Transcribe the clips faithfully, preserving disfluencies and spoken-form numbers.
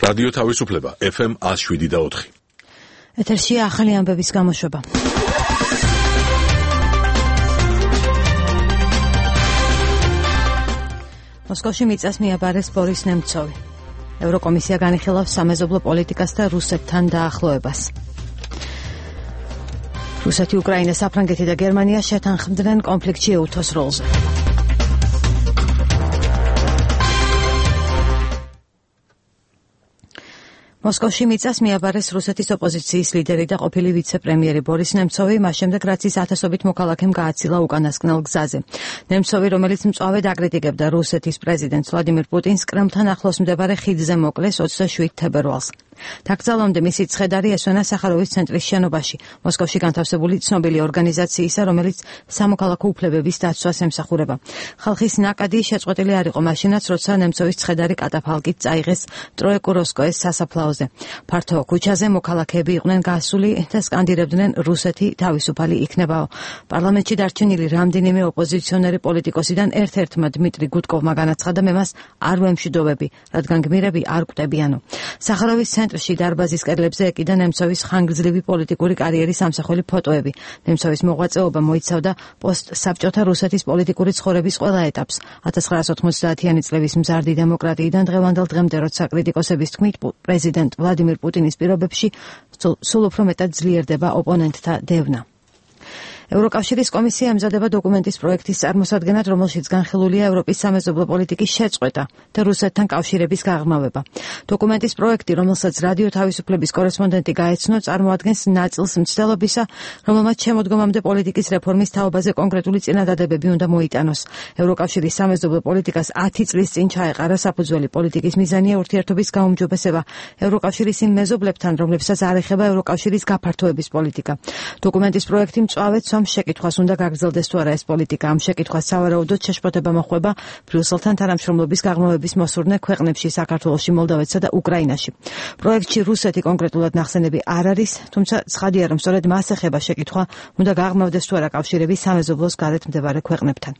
რადიო თავისუფლება ეფ ემ one oh seven და four. ეთერშია ახალი ამბების გამოშვება. მოსკოვში მიწას მიაბარეს ბორის ნემცოვი. ევროკომისია განიხილავს სამეზობლო პოლიტიკას და რუსეთთან დაახლოებას. რუსეთი, უკრაინა, საფრანგეთი და გერმანია შეთანხმდნენ კონფლიქტში ეუთოს როლზე. მოსკოვში მიწას მიაბარეს რუსეთის ოპოზიციის ლიდერი და ყოფილი ვიცე-პრემიერი ბორის ნემცოვი, მას შემდეგ რაც ის ათასობით მოქალაქემ გააცილა უკანასკნელ გზაზე. ნემცოვი, რომელიც მწვავედ აკრიტიკებდა რუსეთის პრეზიდენტ ვლადიმირ პუტინს, კრემლთან ახლოს მდებარე ხიდზე მოკლეს ოცდაშვიდ თებერვალს. დაკრძალვამდე მისი ცხედარი ესვენა სახაროვის ცენტრის შენობაში, მოსკოვში განთავსებული ცნობილი ორგანიზაციისა, რომელიც სამოქალაქო უფლებების დაცვას ემსახურება. ხალხის ნაკადი შეწყვეტილი არ იყო მაშინაც, როცა ნემცოვის ცხედარი კატაფალკით წაიღეს ტროეკუროსკოეს სასაფლაოზე. ფართო ქუჩაზე მოქალაქეები იყვნენ გასული და სკანდირებდნენ რუსეთი თავისუფალი იქნებაო. პარლამენტში დარჩენილი რამდენიმე ოპოზიციონერი პოლიტიკოსიდან ერთ-ერთმა დმიტრი გუდკოვმა განაცხადა, მე მას არ ვემშვიდობები, რადგან გმირები არ კვდებიანო. სახაროვის ცენტრში დარბაზის კედლებზე ეკიდა ნემცოვის ხანგრძლივი პოლიტიკური კარიერის ამსახველი ფოტოები. ნემცოვის მოღვაწეობა მოიცავდა პოსტსაბჭოთა რუსეთის პოლიტიკური ცხოვრების ყველა ეტაპს. ათას ცხრაასი ოთხმოცდაათიანი წლების მზარდი დემოკრატიიდან დღევანდელ დღემდე, როცა კრიტიკოსების თქმით, პრეზიდენტ ვლადიმირ პუტინის პირობებში სულ უფრო მეტად ძლიერდება ოპონენტთა დევნა. ევროკავშირის კომისია ემზადება დოკუმენტის პროექტის წარმოსადგენად, რომელშიც განხილულია ევროპის სამეზობლო პოლიტიკის შეწყვეტა და რუსეთთან კავშირების გაღრმავება. დოკუმენტის პროექტი, რომელსაც რადიო თავისუფლების კორესპონდენტი გაეცნო, წარმოადგენს ნაწილს მცდელობისა, რომელმაც შემოდგომამდე პოლიტიკის რეფორმის თაობაზე კონკრეტული წინადადებები უნდა მოიტანოს. ევროკავშირის სამეზობლო პოლიტიკას ათი წლის წინ ჩაეყარა საფუძველი. პოლიტიკის მიზანია ურთიერთობის გაუმჯობესება ევროკავშირის იმ მეზობლებთან, რომლებსაც არ ეხება ევროკავშირის გაფართოების პოლიტიკა. დოკუმენტის პროექტი მწვავედ შეკითხვას უნდა გაგრძელდეს თუ არა ეს პოლიტიკა. ამ შეკითხვას სავარაუდოდ შეშფოთება მოხვდება ბრიუსელთან თანამშრომლობის გაღრმავების მოსურნე ქვეყნებში, საქართველოში, მოლდოვეთსა და უკრაინაში. პროექტში რუსეთი კონკრეტულად ნახსენები არ არის, თუმცა ცხადია, რომ სწორედ მას ეხება შეკითხვა, უნდა გაღრმავდეს თუ არა კავშირები სამეზობლოს გარეთ მდებარე ქვეყნებთან.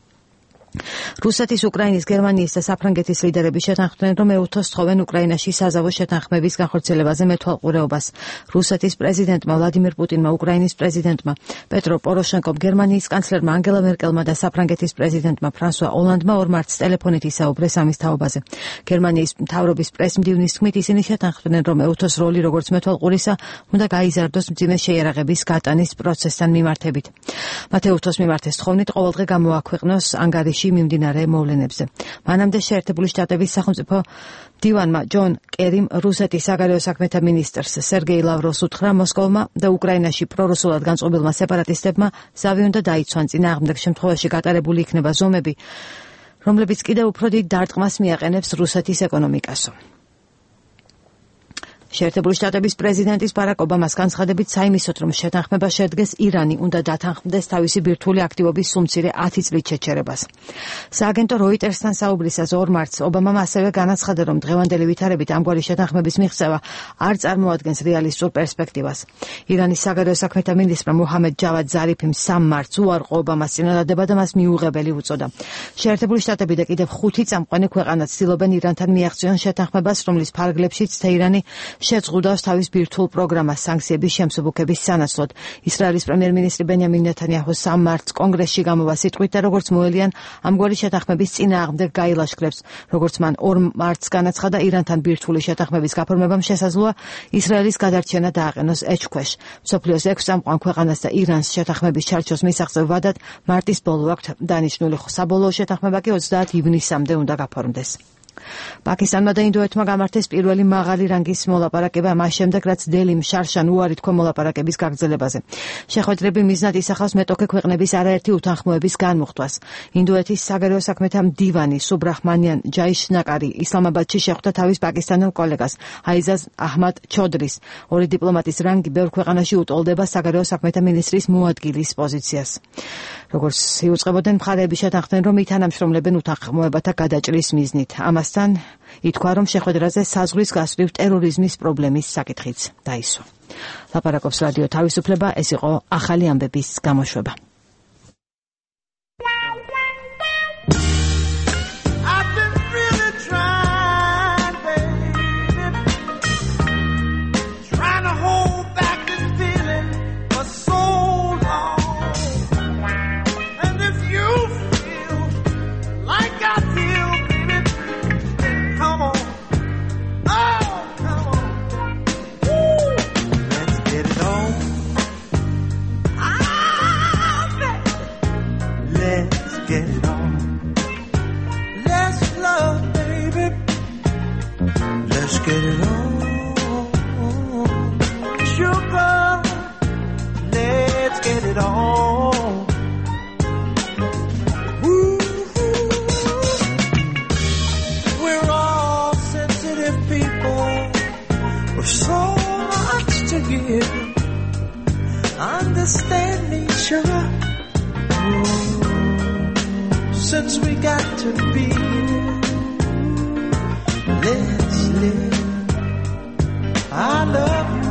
რუსეთის, უკრაინის, გერმანიის და საფრანგეთის ლიდერები შეთანხმდნენ, რომ ეუთოს თხოვენ უკრაინაში საზავო შეთანხმების განხორციელებაზე მეთვალყურეობას. რუსეთის პრეზიდენტმა ვლადიმირ პუტინმა, უკრაინის პრეზიდენტმა პეტრო პოროშენკომ, გერმანიის კანცლერმა ანგელა მერკელმა და საფრანგეთის პრეზიდენტმა ფრანსუა ოლანდმა ორ მარტს ტელეფონით ისაუბრეს ამის თაობაზე. გერმანიის მთავრობის პრესმდივნის თქმით, ისინი შეთანხმდნენ, რომ ეუთოს როლი როგორც მეთვალყურისა უნდა გაიზარდოს მძიმე შეიარაღების გატანის პროცესთან მიმართებით. მათ ეუთოს მიმართეს თხოვნით ყოველდღე გამოაქვეყნოს ანგარიში მიმდინარე მოვლენებზე. მანამდე შეერთებული შტატების სახელმწიფო დივანმა ჯონ კერიმ რუსეთის საგარეო საქმეთა მინისტრს სერგეი ლავროვს უთხრა მოსკოვმა და უკრაინაში პრორუსულად განწყობილმა სეპარატისტებმა ზავი უნდა დაიცვან, წინააღმდეგ შემთხვევაში გატარებული იქნება ზომები, რომლებიც კიდევ უფრო დიდ დარტყმას მიაყენებს რუსეთის ეკონომიკასო. შეერთებული შტატების პრეზიდენტის ბარაკ ობამას განცხადებით, საიმისოდ, რომ შეთანხმება შედგეს, ირანი უნდა დათანხმდეს თავისი ბირთვული აქტივობის სულ მცირე ათი წლით შეჩერებას. სააგენტო როიტერსთან საუბრისას ორ მარტს ობამამ ასევე განაცხადა, რომ დღევანდელი ვითარებით ამგვარი შეთანხმების მიღწევა არ წარმოადგენს რეალისტურ პერსპექტივას. ირანის საგარეო საქმეთა მინისტრმა მუჰამედ ჯავად ზარიფიმ სამ მარტს უარყო ობამას წინადადება და მას მიუღებელი უწოდა. შეერთებული შტატები და კიდევ ხუთი წამყვანი ქვეყანა ცდილობენ ირანთან მიაღწიონ შეთანხმებას, რომლის ფარგლებშიც თეირანი შეწყვდავს თავის ბირთვულ პროგრამას სანქციების შემსუბუქების სანაცვლოდ. ისრაელის პრემიერ-მინისტრი ბენიამინ ნეთანიაჰუ სამ მარტს კონგრესში გამოვა სიტყვით და როგორც მოელიან ამგვარი შეთანხმების წინააღმდეგ გაილაშქრებს. როგორც მან ორ მარტს განაცხადა, ირანთან ბირთვული შეთანხმების გაფორმებამ შესაძლოა ისრაელის გადარჩენა დააყენოს ეჭქვეშ. მსოფლიოს ექვს წამყვან ქვეყანას და ირანს შეთანხმების ჩარჩოს მისაღწევ ვადად მარტის ბოლო აქვთ დანიშნული. საბოლოო შეთანხმება კი ოცდაათი ივნისამდე უნდა გაფორმდეს. პაკისტანმა და ინდოეთმა გამართეს პირველი მაღალი რანგის მოლაპარაკება მას შემდეგ, რაც დელიმ შარშან უარი თქვა მოლაპარაკების გაგრძელებაზე. შეხვედრები მიზნად ისახავს მეტოქე ქვეყნების არაერთი უთანხმოების განმუხტვას. ინდოეთის საგარეო საქმეთა მდივანი სუბრაჰმანიან ჯაიშნაკარი ისლამაბადში შეხვდა თავის პაკისტანელ კოლეგას აიზაზ აჰმად ჩოდრის. ორი დიპლომატის რანგი ბევრ ქვეყანაში უტოლდება საგარეო საქმეთა მინისტრის მოადგილის პოზიციას. როგორც იუწყებოდნენ, მხარეები შეთანხმდნენ, რომ ითანამშრომლებენ უთანხმოებათა გადაჭრის მიზნით. ამასთან ითქვა, რომ შეხვედრაზე საზღვრის გასვლივ ტერორიზმის პრობლემის საკითხიც დაისვა. ლაპარაკობს რადიო თავისუფლება, ეს იყო ახალი ამბების გამოშვება. get it on. Let's love, baby. Let's get it on. Sugar, let's get it on. Woo. We're all sensitive people with so much to give. Understand each other. Since we got to be, let's live. I love you.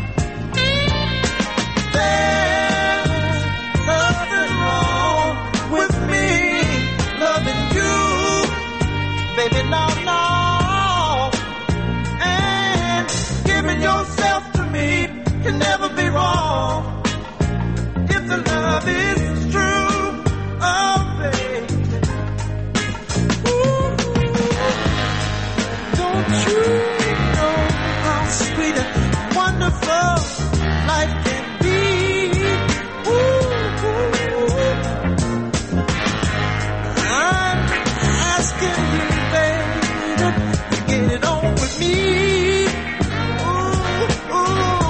There's nothing wrong with me loving you, baby, no, no. And giving yourself to me can never be wrong if the love is true. Oh, baby. Ooh. Don't you know how sweet and wonderful life can be? Ooh. I'm asking you, baby, to get it on with me. Ooh, ooh.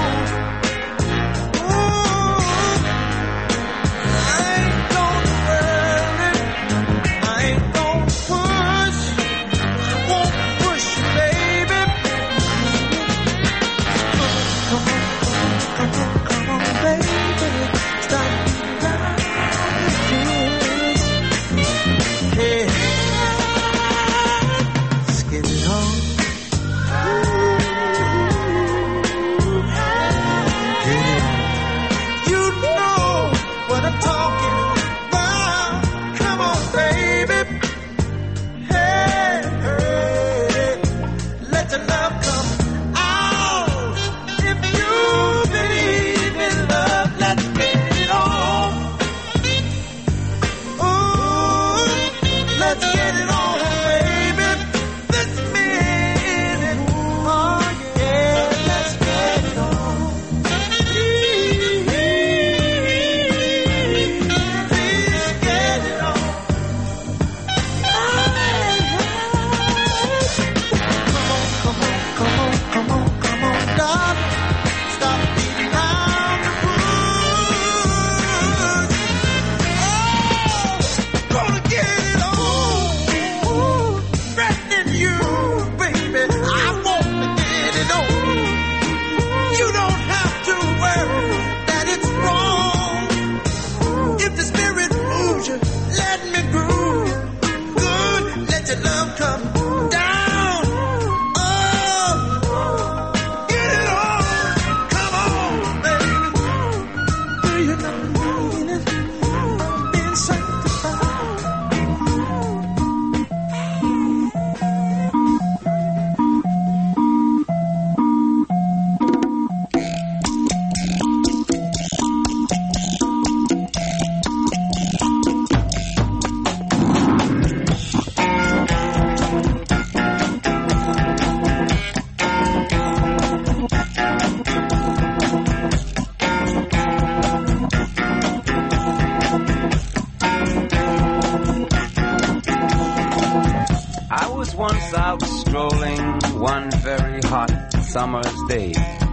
Summer's day,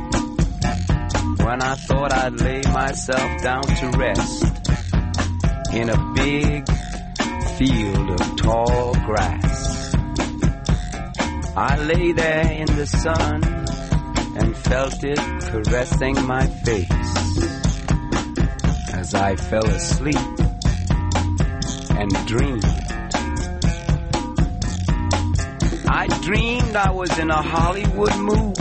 when I thought I'd lay myself down to rest in a big field of tall grass. I lay there in the sun and felt it caressing my face as I fell asleep and dreamed. I dreamed I was in a Hollywood movie,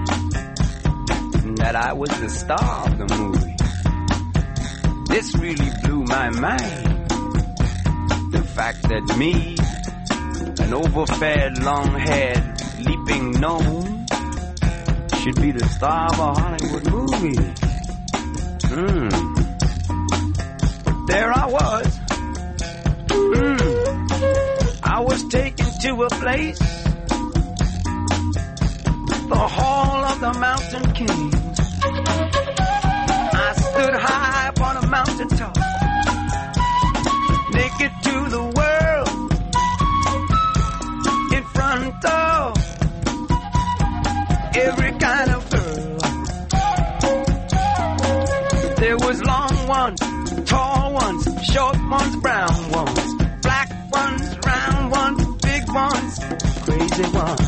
that I was the star of the movie. This really blew my mind. The fact that me, an overfed, long-haired, leaping gnome, should be the star of a Hollywood movie. Hmm. But there I was. Hmm. I was taken to a place, the Hall of the Mountain King. I stood high upon a mountain top, naked to ones, brown ones, black ones, round ones, big ones, crazy ones.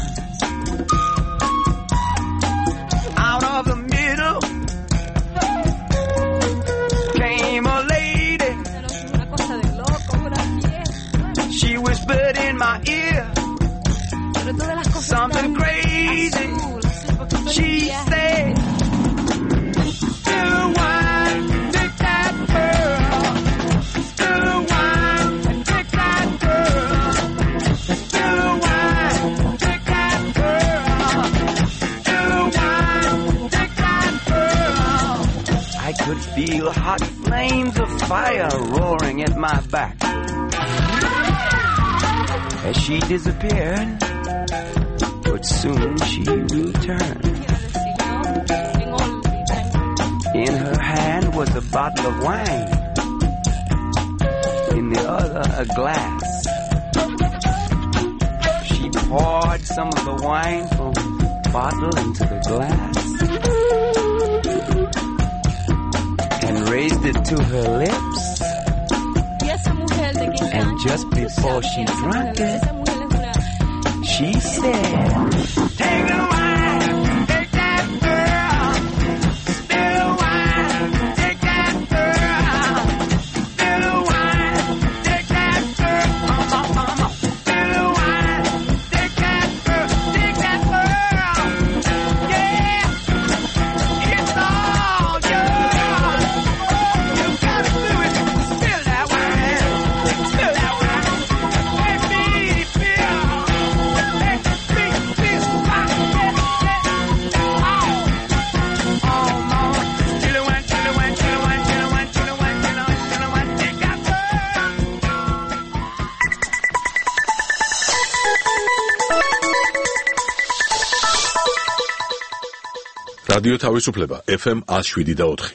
Out of the middle came a lady. She whispered in my ear something crazy. She said, still wine, take that girl. Still wine, take that girl. Still wine, take that girl. Still wine, take that girl. I could feel hot flames of fire roaring at my back. As she disappeared, but soon she returned. In her hand was a bottle of wine, in the other a glass. She poured some of the wine from the bottle into the glass and raised it to her lips. And just before she drank it, she said, take the wine, take that girl. Still wine, take that girl. Still wine, take that girl. Uh, uh, uh, uh. Still wine, take that girl, take that girl. Yeah, it's all yours. You gotta do it. Spill that wine, spill that wine. Let me feel. რადიო თავისუფლება ეფ ემ one oh seven და four.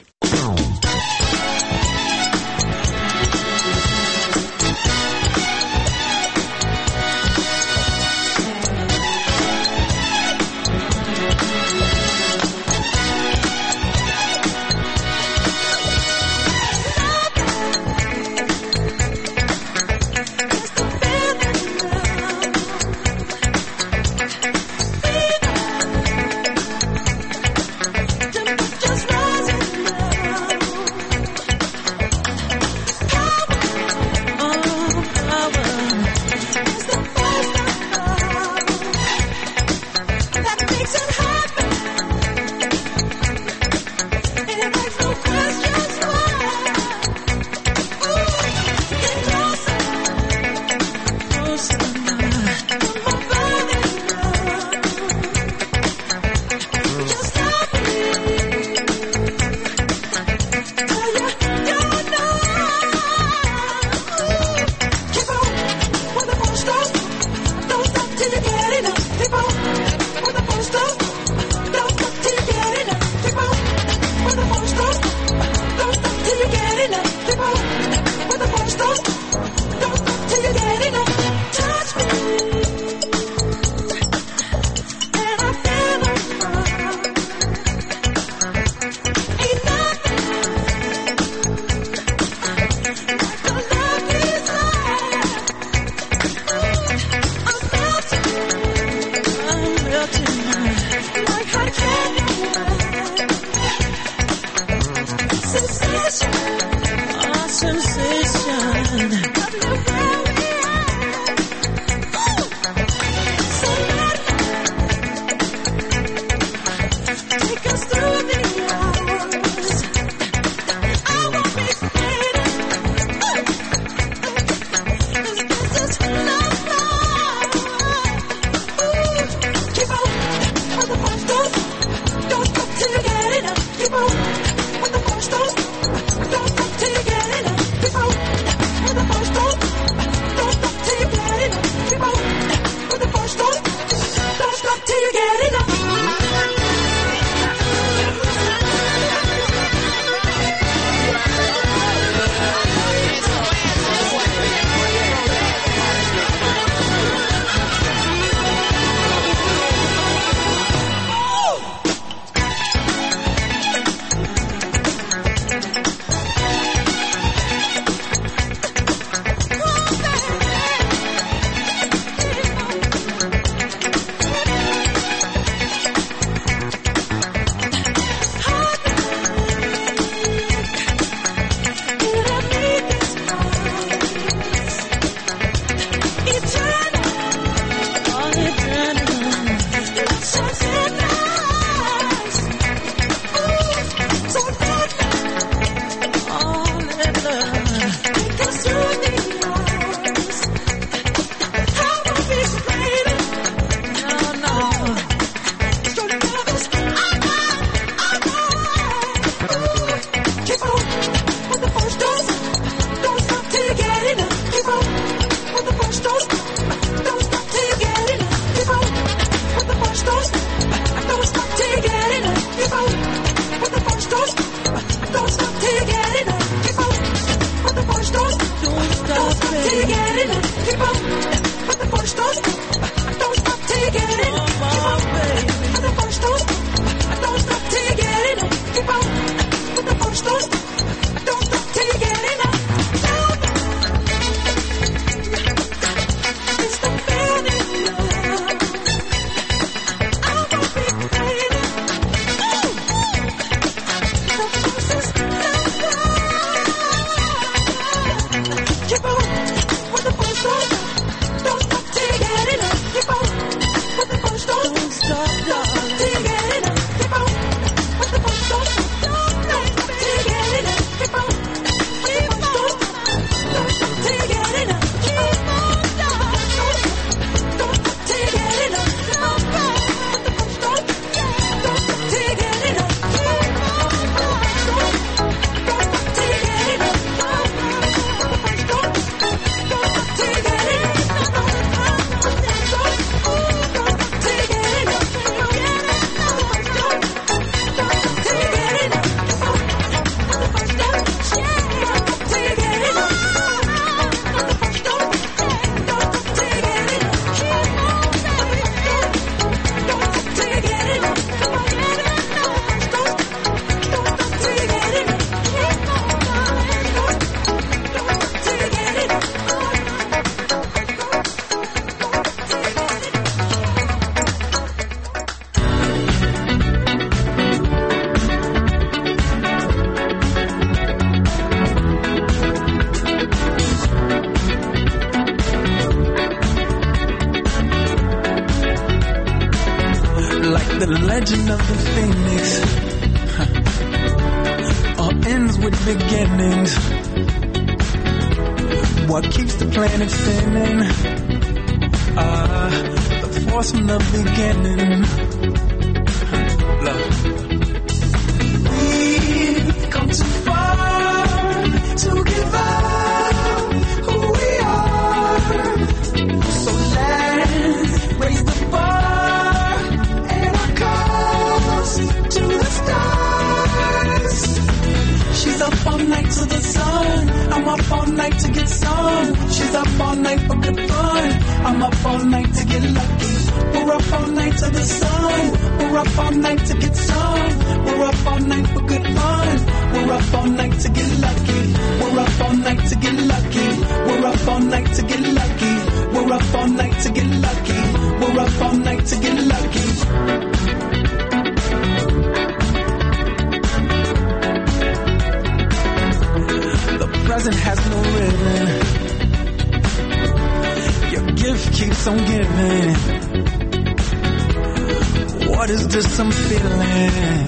Keep on, with the first dose, don't stop till you get enough. Keep on, with the first Legend of the Phoenix. Huh. All ends with beginnings. What keeps the planet spinning? Ah, the force from the beginning. Huh. Love. We've come too far to give up who we are. So let's raise the bar and our cause to the stars. She's up all night to the sun. I'm up all night to get some. She's up all night for good fun. I'm up all night to get lucky. We're up all night to the sun. We're up all night to get some. We're up all night for good fun. We're up all night to get lucky. We're up all night to get lucky. We're up all night to get lucky. We're up all night to get lucky. We're up all night to get lucky. The present has no ribbon. Your gift keeps on giving. What is this I'm feeling?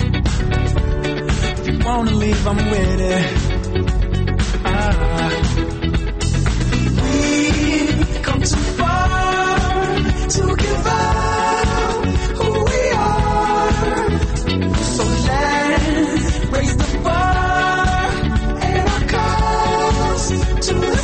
If you wanna leave, I'm with it. Ah. We've come too far to give up who we are. So let's raise the bar and our cause to the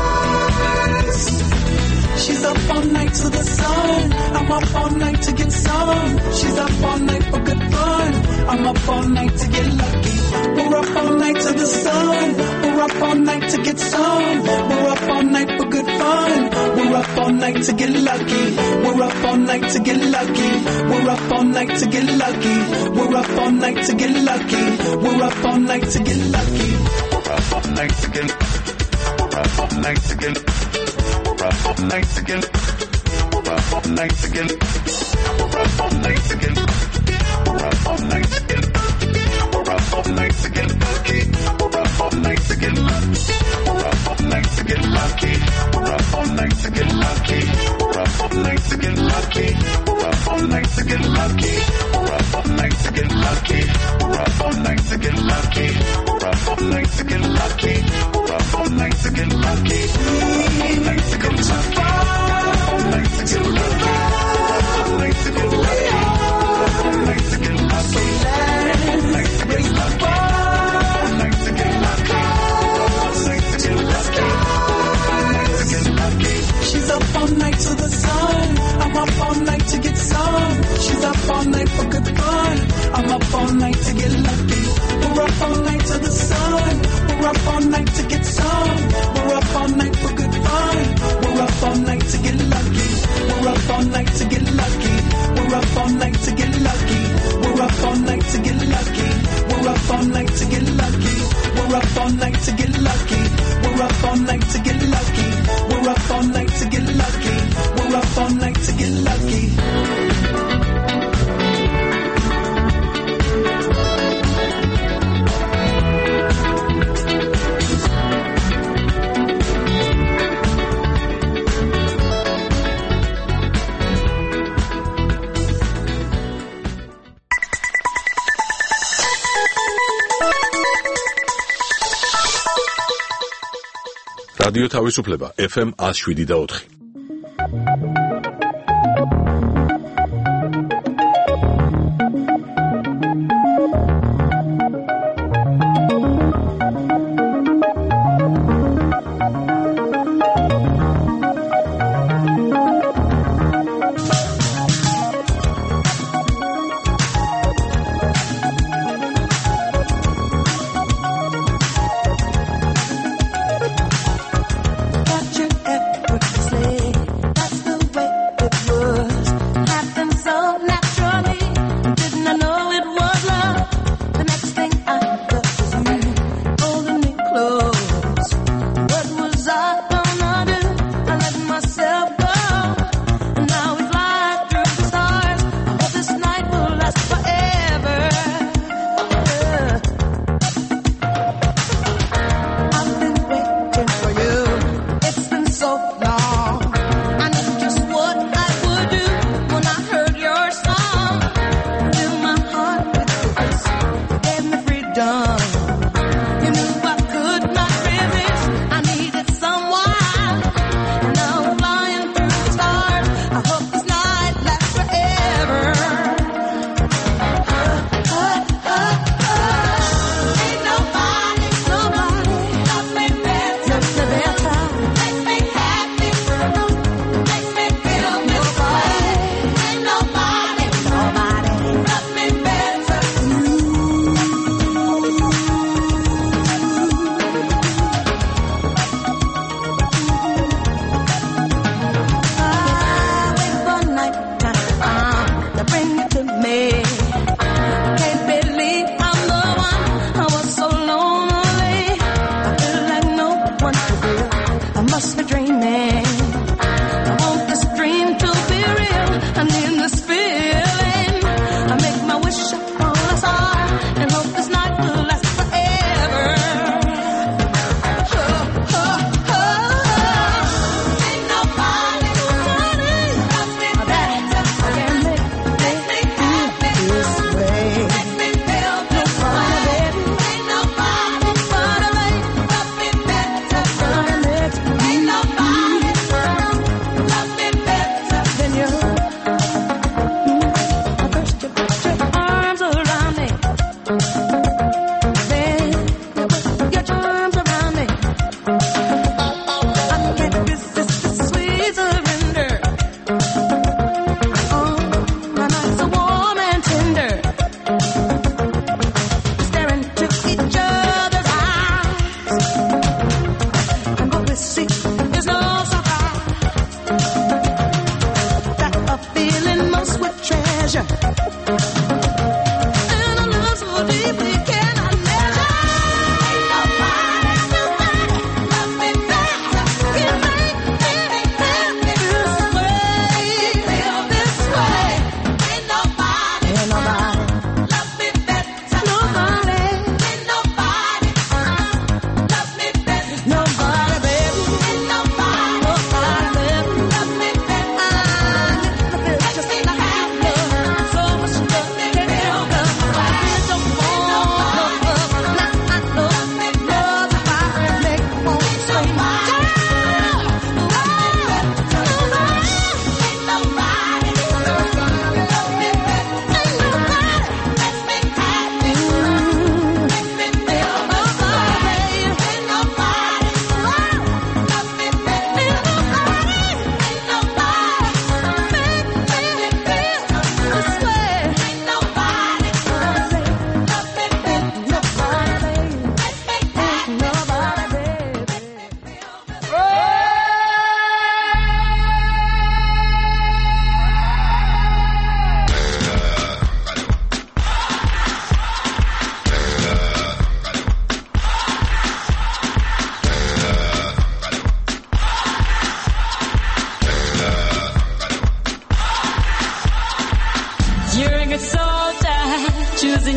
stars. She's up all night to the sun. I'm up all night to get some. She's up all night for good fun. I'm up all night to get lucky. We're up all night to the sun. We're up all night to get some. We're up all night for good fun. We're up all night to get lucky. We're up all night to get lucky. We're up all night to get lucky. We're up all night to get lucky. We're up all night to get lucky. We're up all night to get. We're up all night to get. We're up all night to get. We're up all night to get. We're up all night to get. We're up all night to get. We're up all night to get lucky. We're up all night to get lucky. We're up all night to get lucky. We're up all night to get lucky. We're up all night to get lucky. We're up all night to get lucky. We're up all night to get lucky. We're up all night to get lucky. We're up all night to get lucky. We're up all night to get lucky. We're up all night to get lucky. All night to get lucky. All night to get lucky. All night to get lucky. All night to get lucky. All night to get lucky. All night to get lucky. All night to get lucky. She's up all night to the sun. I'm up all night to get some. She's up all night for good fun. I'm up all night to get lucky. We're up all night to the sun. We're up all night to get some. We're up all night for good fun. We're up all night to get lucky. We're up all night to get lucky. We're up all night to get lucky. We're up all night to get lucky. We're up all night to get lucky. We're up all night to get lucky. We're up all night to get lucky. We're up all night to get lucky. We're up all night to get lucky. რადიო თავისუფლება ეფ ემ one oh seven და four. Got your effortless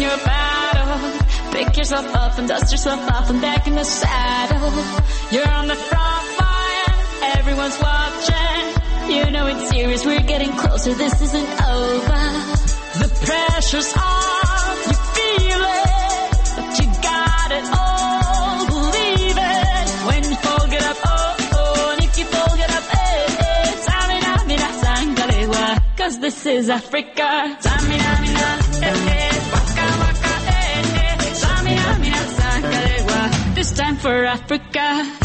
your battle. Pick yourself up and dust yourself off and back in the saddle. You're on the front line, everyone's watching. You know it's serious, we're getting closer, this isn't over. The pressure's on, you feel it, but you got it all, believe it. When you fall, get up, oh, oh, and if you fall, get up, eh, eh. Samina, mina, sangalewa, cause this is Africa. Samina, mina, eh, eh, waka, waka, eh, eh. Samina, mina, sangalewa, this time for Africa.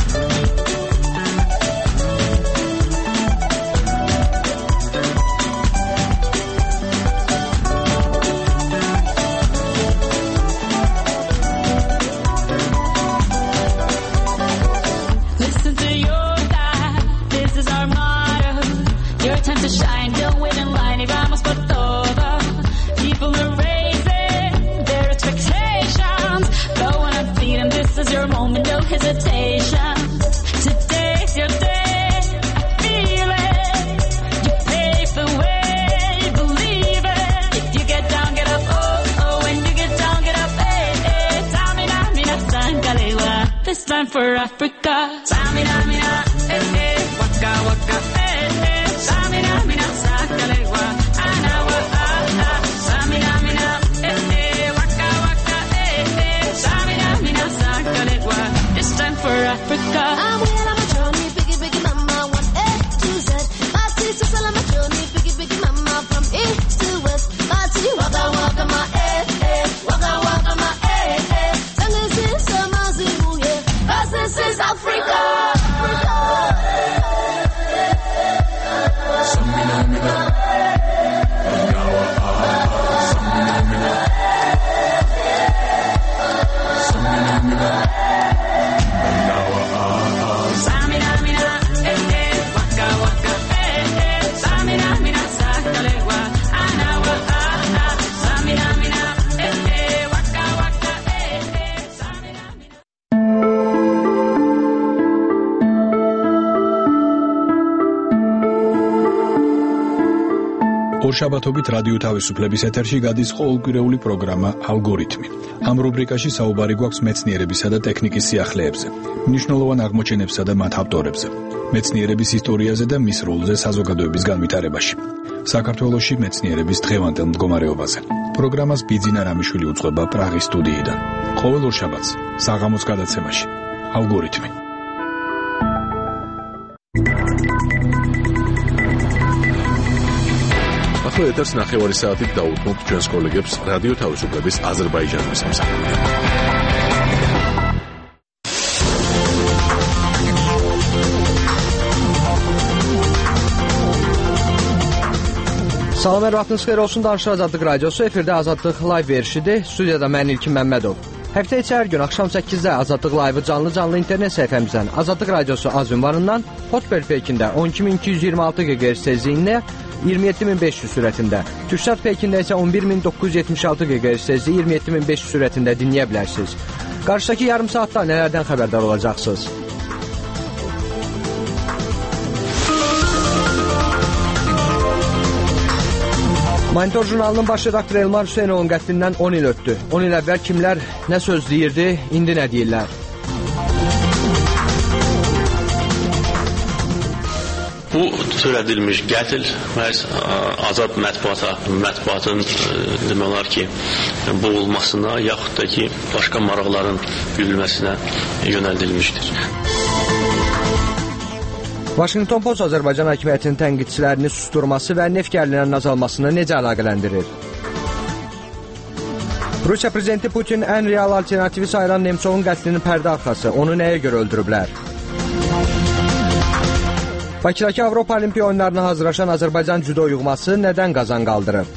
Time to shine, don't wait in line, y vamos por todo. People are raising their expectations. Go on and feed them, this is your moment, no hesitation. Today's your day, I feel it. You pave the way, believe it. If you get down, get up, oh, oh. When you get down, get up, eh, eh. Samina, mina, sangalewa, this time for Africa. Samina, mina, eh, eh. Waka, waka, eh, eh. Samina, mina, sangalewa, anawa, ah, ah. Samina, mina, eh, eh. Waka, waka, eh, eh. Samina, mina, sangalewa, this time for Africa. I'm well on my journey, biggie, biggie, mama, one A to Z. My sister's all on my journey, biggie, biggie, mama, from east to west. My city, waka, waka, my eh, eh. Waka, waka, my eh, eh. Sangin' sin, sama, zimu, yeah. 'Cause this is Africa. Samina, mina, anawa, ah, samina, mina, samina, mina, anawa, ah, Samina, mina, eh, eh. Waka, waka, eh, eh. Samina, mina, sangalewa, anawa, ah, ah. Samina, mina, eh, eh. Waka, waka, eh, eh. Samina, mina. ორშაბათობით რადიო თავისუფლების ეთერში გადის ყოველკვირეული პროგრამა ალგორითმი. ამ რუბრიკაში საუბარი გვაქვს მეცნიერებისა და ტექნიკის სიახლეებზე, მნიშვნელოვან აღმოჩენებსა და მათ ავტორებზე, მეცნიერების ისტორიაზე და მის როლზე საზოგადოების განვითარებაში. საქართველოში მეცნიერების დღევანდელ მდგომარეობაზე. პროგრამას ბიძინა რამიშვილი უძღვება პრაღის სტუდიიდან. ყოველ ორშაბათს საღამოს გადაცემაში ალგორითმი. ახლა ეთერს ნახევარი საათით დაუთმობთ ჩვენს კოლეგებს რადიო თავისუფლების აზერბაიჯანის სამსახურიდან. Salam, hər vaxtınız xeyir olsun. Danışır Azadlıq Radiosu, efirdə Azadlıq Live verişidir. Studiyada mən İlkin Məmmədov. Həftə içi hər gün axşam səkkizdə Azadlıq Live-ı canlı-canlı internet səhifəmizdən Azadlıq Radiosu az ünvanından Hotbird Pekində on iki min iki yüz iyirmi altı giqahertz tezliyində iyirmi yeddi min beş yüz sürətində, Türksat Pekində isə on bir min doqquz yüz yetmiş altı giqahertz tezliyi iyirmi yeddi min beş yüz sürətində dinləyə bilərsiniz. Qarşıdakı yarım saatda nələrdən xəbərdar olacaqsınız? Monitor jurnalının baş redaktoru Elmar Hüseynovun qətlindən on il ötdü. on il əvvəl kimlər nə söz deyirdi, indi nə deyirlər? Bu törədilmiş qətl məhz azad mətbuata, mətbuatın demək olar ki, boğulmasına, yaxud da ki, başqa maraqların güdülməsinə yönəldilmişdir. Washington Post Azərbaycan hakimiyyətinin tənqidçilərini susturması və neft gəlirlərinin azalmasını necə əlaqələndirir? Rusiya prezidenti Putin ən real alternativi sayılan Nemtsovun qətlinin pərdə arxası, onu nəyə görə öldürüblər? Bakıdakı Avropa Olimpiya oyunlarına hazırlaşan Azərbaycan cüdo yığması nədən qazan qaldırıb?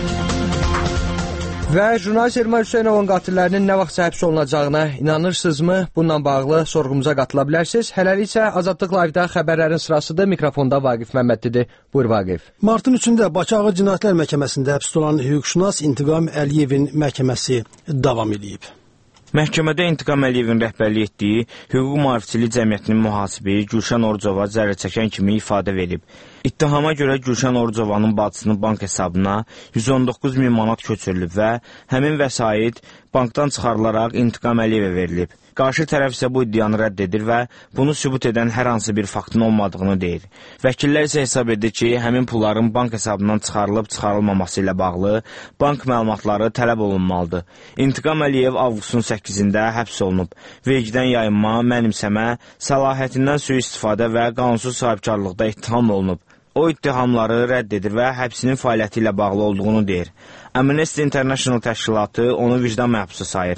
Və jurnalist Elmar Hüseynovun qatillərinin nə vaxt həbs olunacağına inanırsınızmı? Bununla bağlı sorğumuza qatıla bilərsiniz. Hələlik isə Azadlıq Live-da xəbərlərin sırasıdır. Mikrofonda Vaqif Məmmədlidir. Buyur Vaqif. Martın üçündə Bakı Ağır Cinayətlər Məhkəməsində həbs tutulan hüquqşünas İntiqam Əliyevin məhkəməsi davam edib. Məhkəmədə İntiqam Əliyevin rəhbərlik etdiyi Hüquq Maarifçilik Cəmiyyətinin mühasibi Gülşən Orucova zərər çəkən kimi ifadə verib. İttihama görə Gülşən Orucovanın bacısının bank hesabına yüz on doqquz min manat köçürülüb və həmin vəsait bankdan çıxarılaraq İntiqam Əliyevə verilib. Qarşı tərəf isə bu iddianı rədd edir və bunu sübut edən hər hansı bir faktın olmadığını deyir. Vəkillər isə hesab edir ki, həmin pulların bank hesabından çıxarılıb çıxarılmaması ilə bağlı bank məlumatları tələb olunmalıdır. İntiqam Əliyev avqustun səkkizində həbs olunub. Vergidən yayınma, mənimsəmə, səlahiyyətindən sui-istifadə və qanunsuz sahibkarlıqda ittiham olunub. O ittihamları rədd edir və həbsinin fəaliyyəti ilə bağlı olduğunu deyir. Amnesty International təşkilatı onu vicdan məhbusu sayır.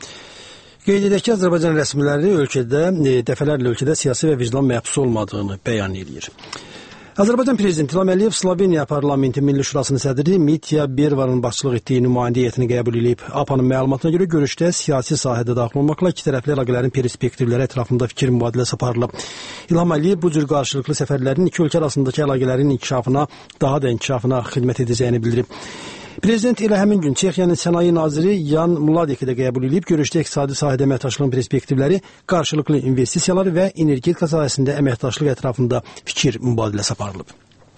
Qeyd edək ki, Azərbaycan rəsmiləri ölkədə, e, dəfələrlə ölkədə siyasi və vicdan məhbusu olmadığını bəyan edir. Azərbaycan Prezidenti İlham Əliyev Sloveniya Parlamenti Milli Şurasının sədri Mitya Bervarın başçılıq etdiyi nümayəndə heyətini qəbul edib. A P A-nın məlumatına görə görüşdə siyasi sahədə daxil olmaqla iki tərəfli əlaqələrin perspektivləri ətrafında fikir mübadiləsi aparılıb. İlham Əliyev bu cür qarşılıqlı səfərlərin iki ölkə arasındakı əlaqələrin inkişafına, daha da inkişafına xidmət edəcəyini bildirib. Prezident elə həmin gün Çexiyanın sənaye naziri Jan Mladeki də qəbul edib. Görüşdə iqtisadi sahədə əməkdaşlığın perspektivləri, qarşılıqlı investisiyalar və energetika sahəsində əməkdaşlıq ətrafında fikir mübadiləsi aparılıb.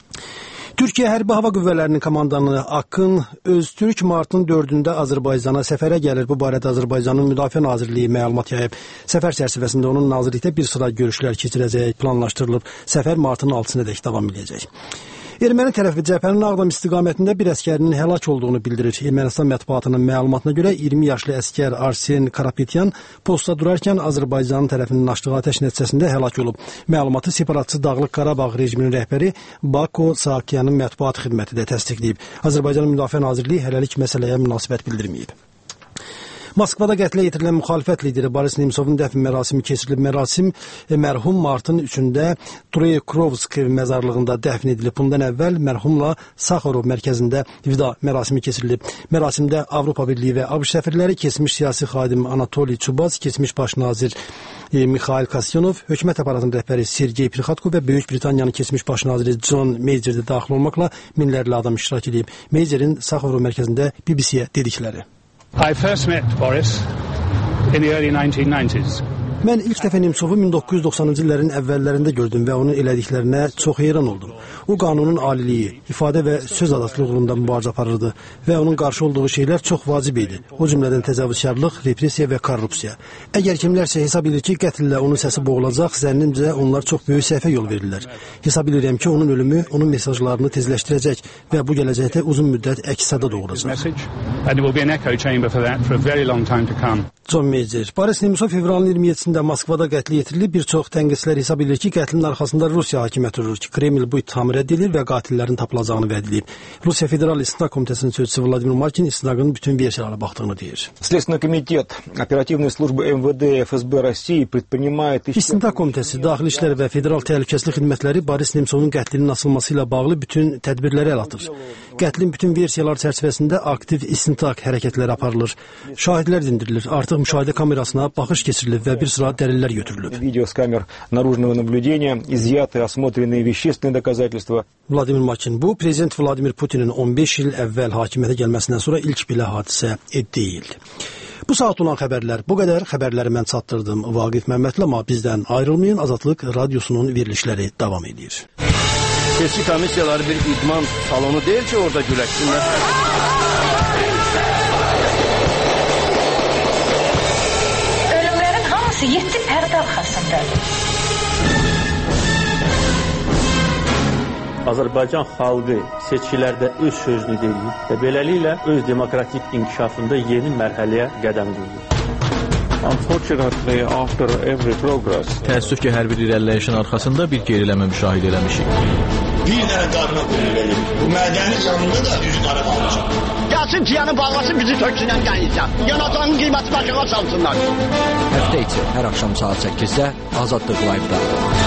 Türkiyə Hərbi Hava Qüvvələrinin komandanı Akın Öztürk martın dördündə Azərbaycana səfərə gəlir. Bu barədə Azərbaycanın Müdafiə Nazirliyi məlumat yayıb. Səfər çərçivəsində onun nazirlikdə bir sıra görüşlər keçirəcəyi planlaşdırılıb. Səfər martın altısına dək davam edəcək. Erməni tərəfi cəbhənin Ağdam istiqamətində bir əskərinin həlak olduğunu bildirir. Ermənistan mətbuatının məlumatına görə iyirmi yaşlı əskər Arsen Karapetyan postda durarkən Azərbaycanın tərəfinin açdığı atəş nəticəsində həlak olub. Məlumatı separatçı Dağlıq Qarabağ rejiminin rəhbəri Bako Saakyanın mətbuat xidməti də təsdiqləyib. Azərbaycanın Müdafiə Nazirliyi hələlik məsələyə münasibət bildirməyib. Moskvada qətlə yetirilən müxalifət lideri Boris Nemtsovun dəfn mərasimi keçirilib. Mərasim mərhum martın üçündə Troyekrovsk məzarlığında dəfn edilib. Bundan əvvəl mərhumla Saxarov mərkəzində vida mərasimi keçirilib. Mərasimdə Avropa Birliyi və ABŞ səfirləri, keçmiş siyasi xadim Anatoliy Çubas, keçmiş baş nazir Mikhail Kasyonov, hökumət aparatının rəhbəri Sergey Prixatko və Böyük Britaniyanın keçmiş baş naziri John Major də daxil olmaqla minlərlə adam iştirak edib. Major'in Saxarov mərkəzində B B C-yə dedikləri. I first met Boris in the early nineteen nineties. Mən ilk dəfə Nemtsovu min doqquz yüz doxsanıncı illərin əvvəllərində gördüm və onun elədiklərinə çox heyran oldum. O qanunun aliliyi, ifadə və söz azadlığı uğrunda mübarizə aparırdı və onun qarşı olduğu şeylər çox vacib idi. O cümlədən təcavüzkarlıq, repressiya və korrupsiya. Əgər kimlərsə hesab edir ki, qətllə onun səsi boğulacaq, zənnimcə onlar çox böyük səhvə yol verirlər. Hesab edirəm ki, onun ölümü onun mesajlarını tezləşdirəcək və bu gələcəkdə uzun müddət əks-səda doğuracaq. John Major. Boris Nemtsov fevralın iyirmi yeddisində Moskvada qətlə yetirilib. Bir çox tənqidçilər hesab edir ki, qətlin arxasında Rusiya hakimiyyəti durur ki, Kreml bu ittihamı rədd edir və qatillərin tapılacağını vəd edib. Rusiya Federal İstinaq Komitəsinin sözçüsü Vladimir Markin istinaqın bütün versiyalara baxdığını deyir. Следственный комитет оперативной службы эм вэ дэ эф эс бэ России предпринимает... İstinaq Komitəsi, Daxili İşlər və Federal Təhlükəsizlik Xidmətləri Boris Nemtsovun qətlinin asılması ilə bağlı bütün tədbirləri əl atır. Qətlin bütün versiyalar çərçivəsində aktiv istintaq hərəkətləri aparılır. Şahidlər dindirilir. Artıq müşahidə kamerasına baxış keçirilib və bir sıra dəlillər götürülüb. Video с камер наружного наблюдения изъяты осмотренные вещественные доказательства. Vladimir Makin, bu Prezident Vladimir Putinin on beş il əvvəl hakimiyyətə gəlməsindən sonra ilk belə hadisə deyil. Bu saat olan xəbərlər bu qədər. Xəbərləri mən çatdırdım Vaqif Məmmədli, amma bizdən ayrılmayın. Azadlıq Radiosunun verilişləri davam edir. Seçki komissiyaları bir idman salonu deyil ki, orada güləşsinlər. Ölümlərin hamısı yeddi pərdə arxasındadır. Azərbaycan xalqı seçkilərdə öz sözünü deyir və beləliklə öz demokratik inkişafında yeni mərhələyə qədəm qoyur. Unfortunately, after every progress, təəssüf ki, hər bir irəliləyişin arxasında bir geriləmə müşahidə eləmişik. Bir dənə qarına qulun verir. Bu mədəni canında da üzü qara qalacaq. Gəlsin tiyanı bağlasın, bizi töksünən gələcək. Yanacağın qiyməti başına çalsınlar. Həftə içi hər axşam saat səkkizdə Azadlıq Live-da.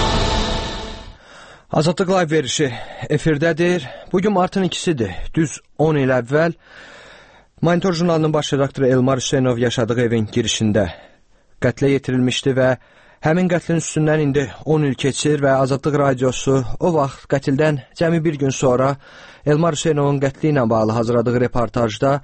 Azadlıq Live verişi efirdədir. Bugün martın ikisidir. Düz on il əvvəl Monitor jurnalının baş redaktoru Elmar Hüseynov yaşadığı evin girişində qətlə yetirilmişdi və həmin qətlin üstündən indi on il keçir və Azadlıq Radiosu o vaxt qətildən cəmi bir gün sonra Elmar Hüseynovun qətli ilə bağlı hazırladığı reportajda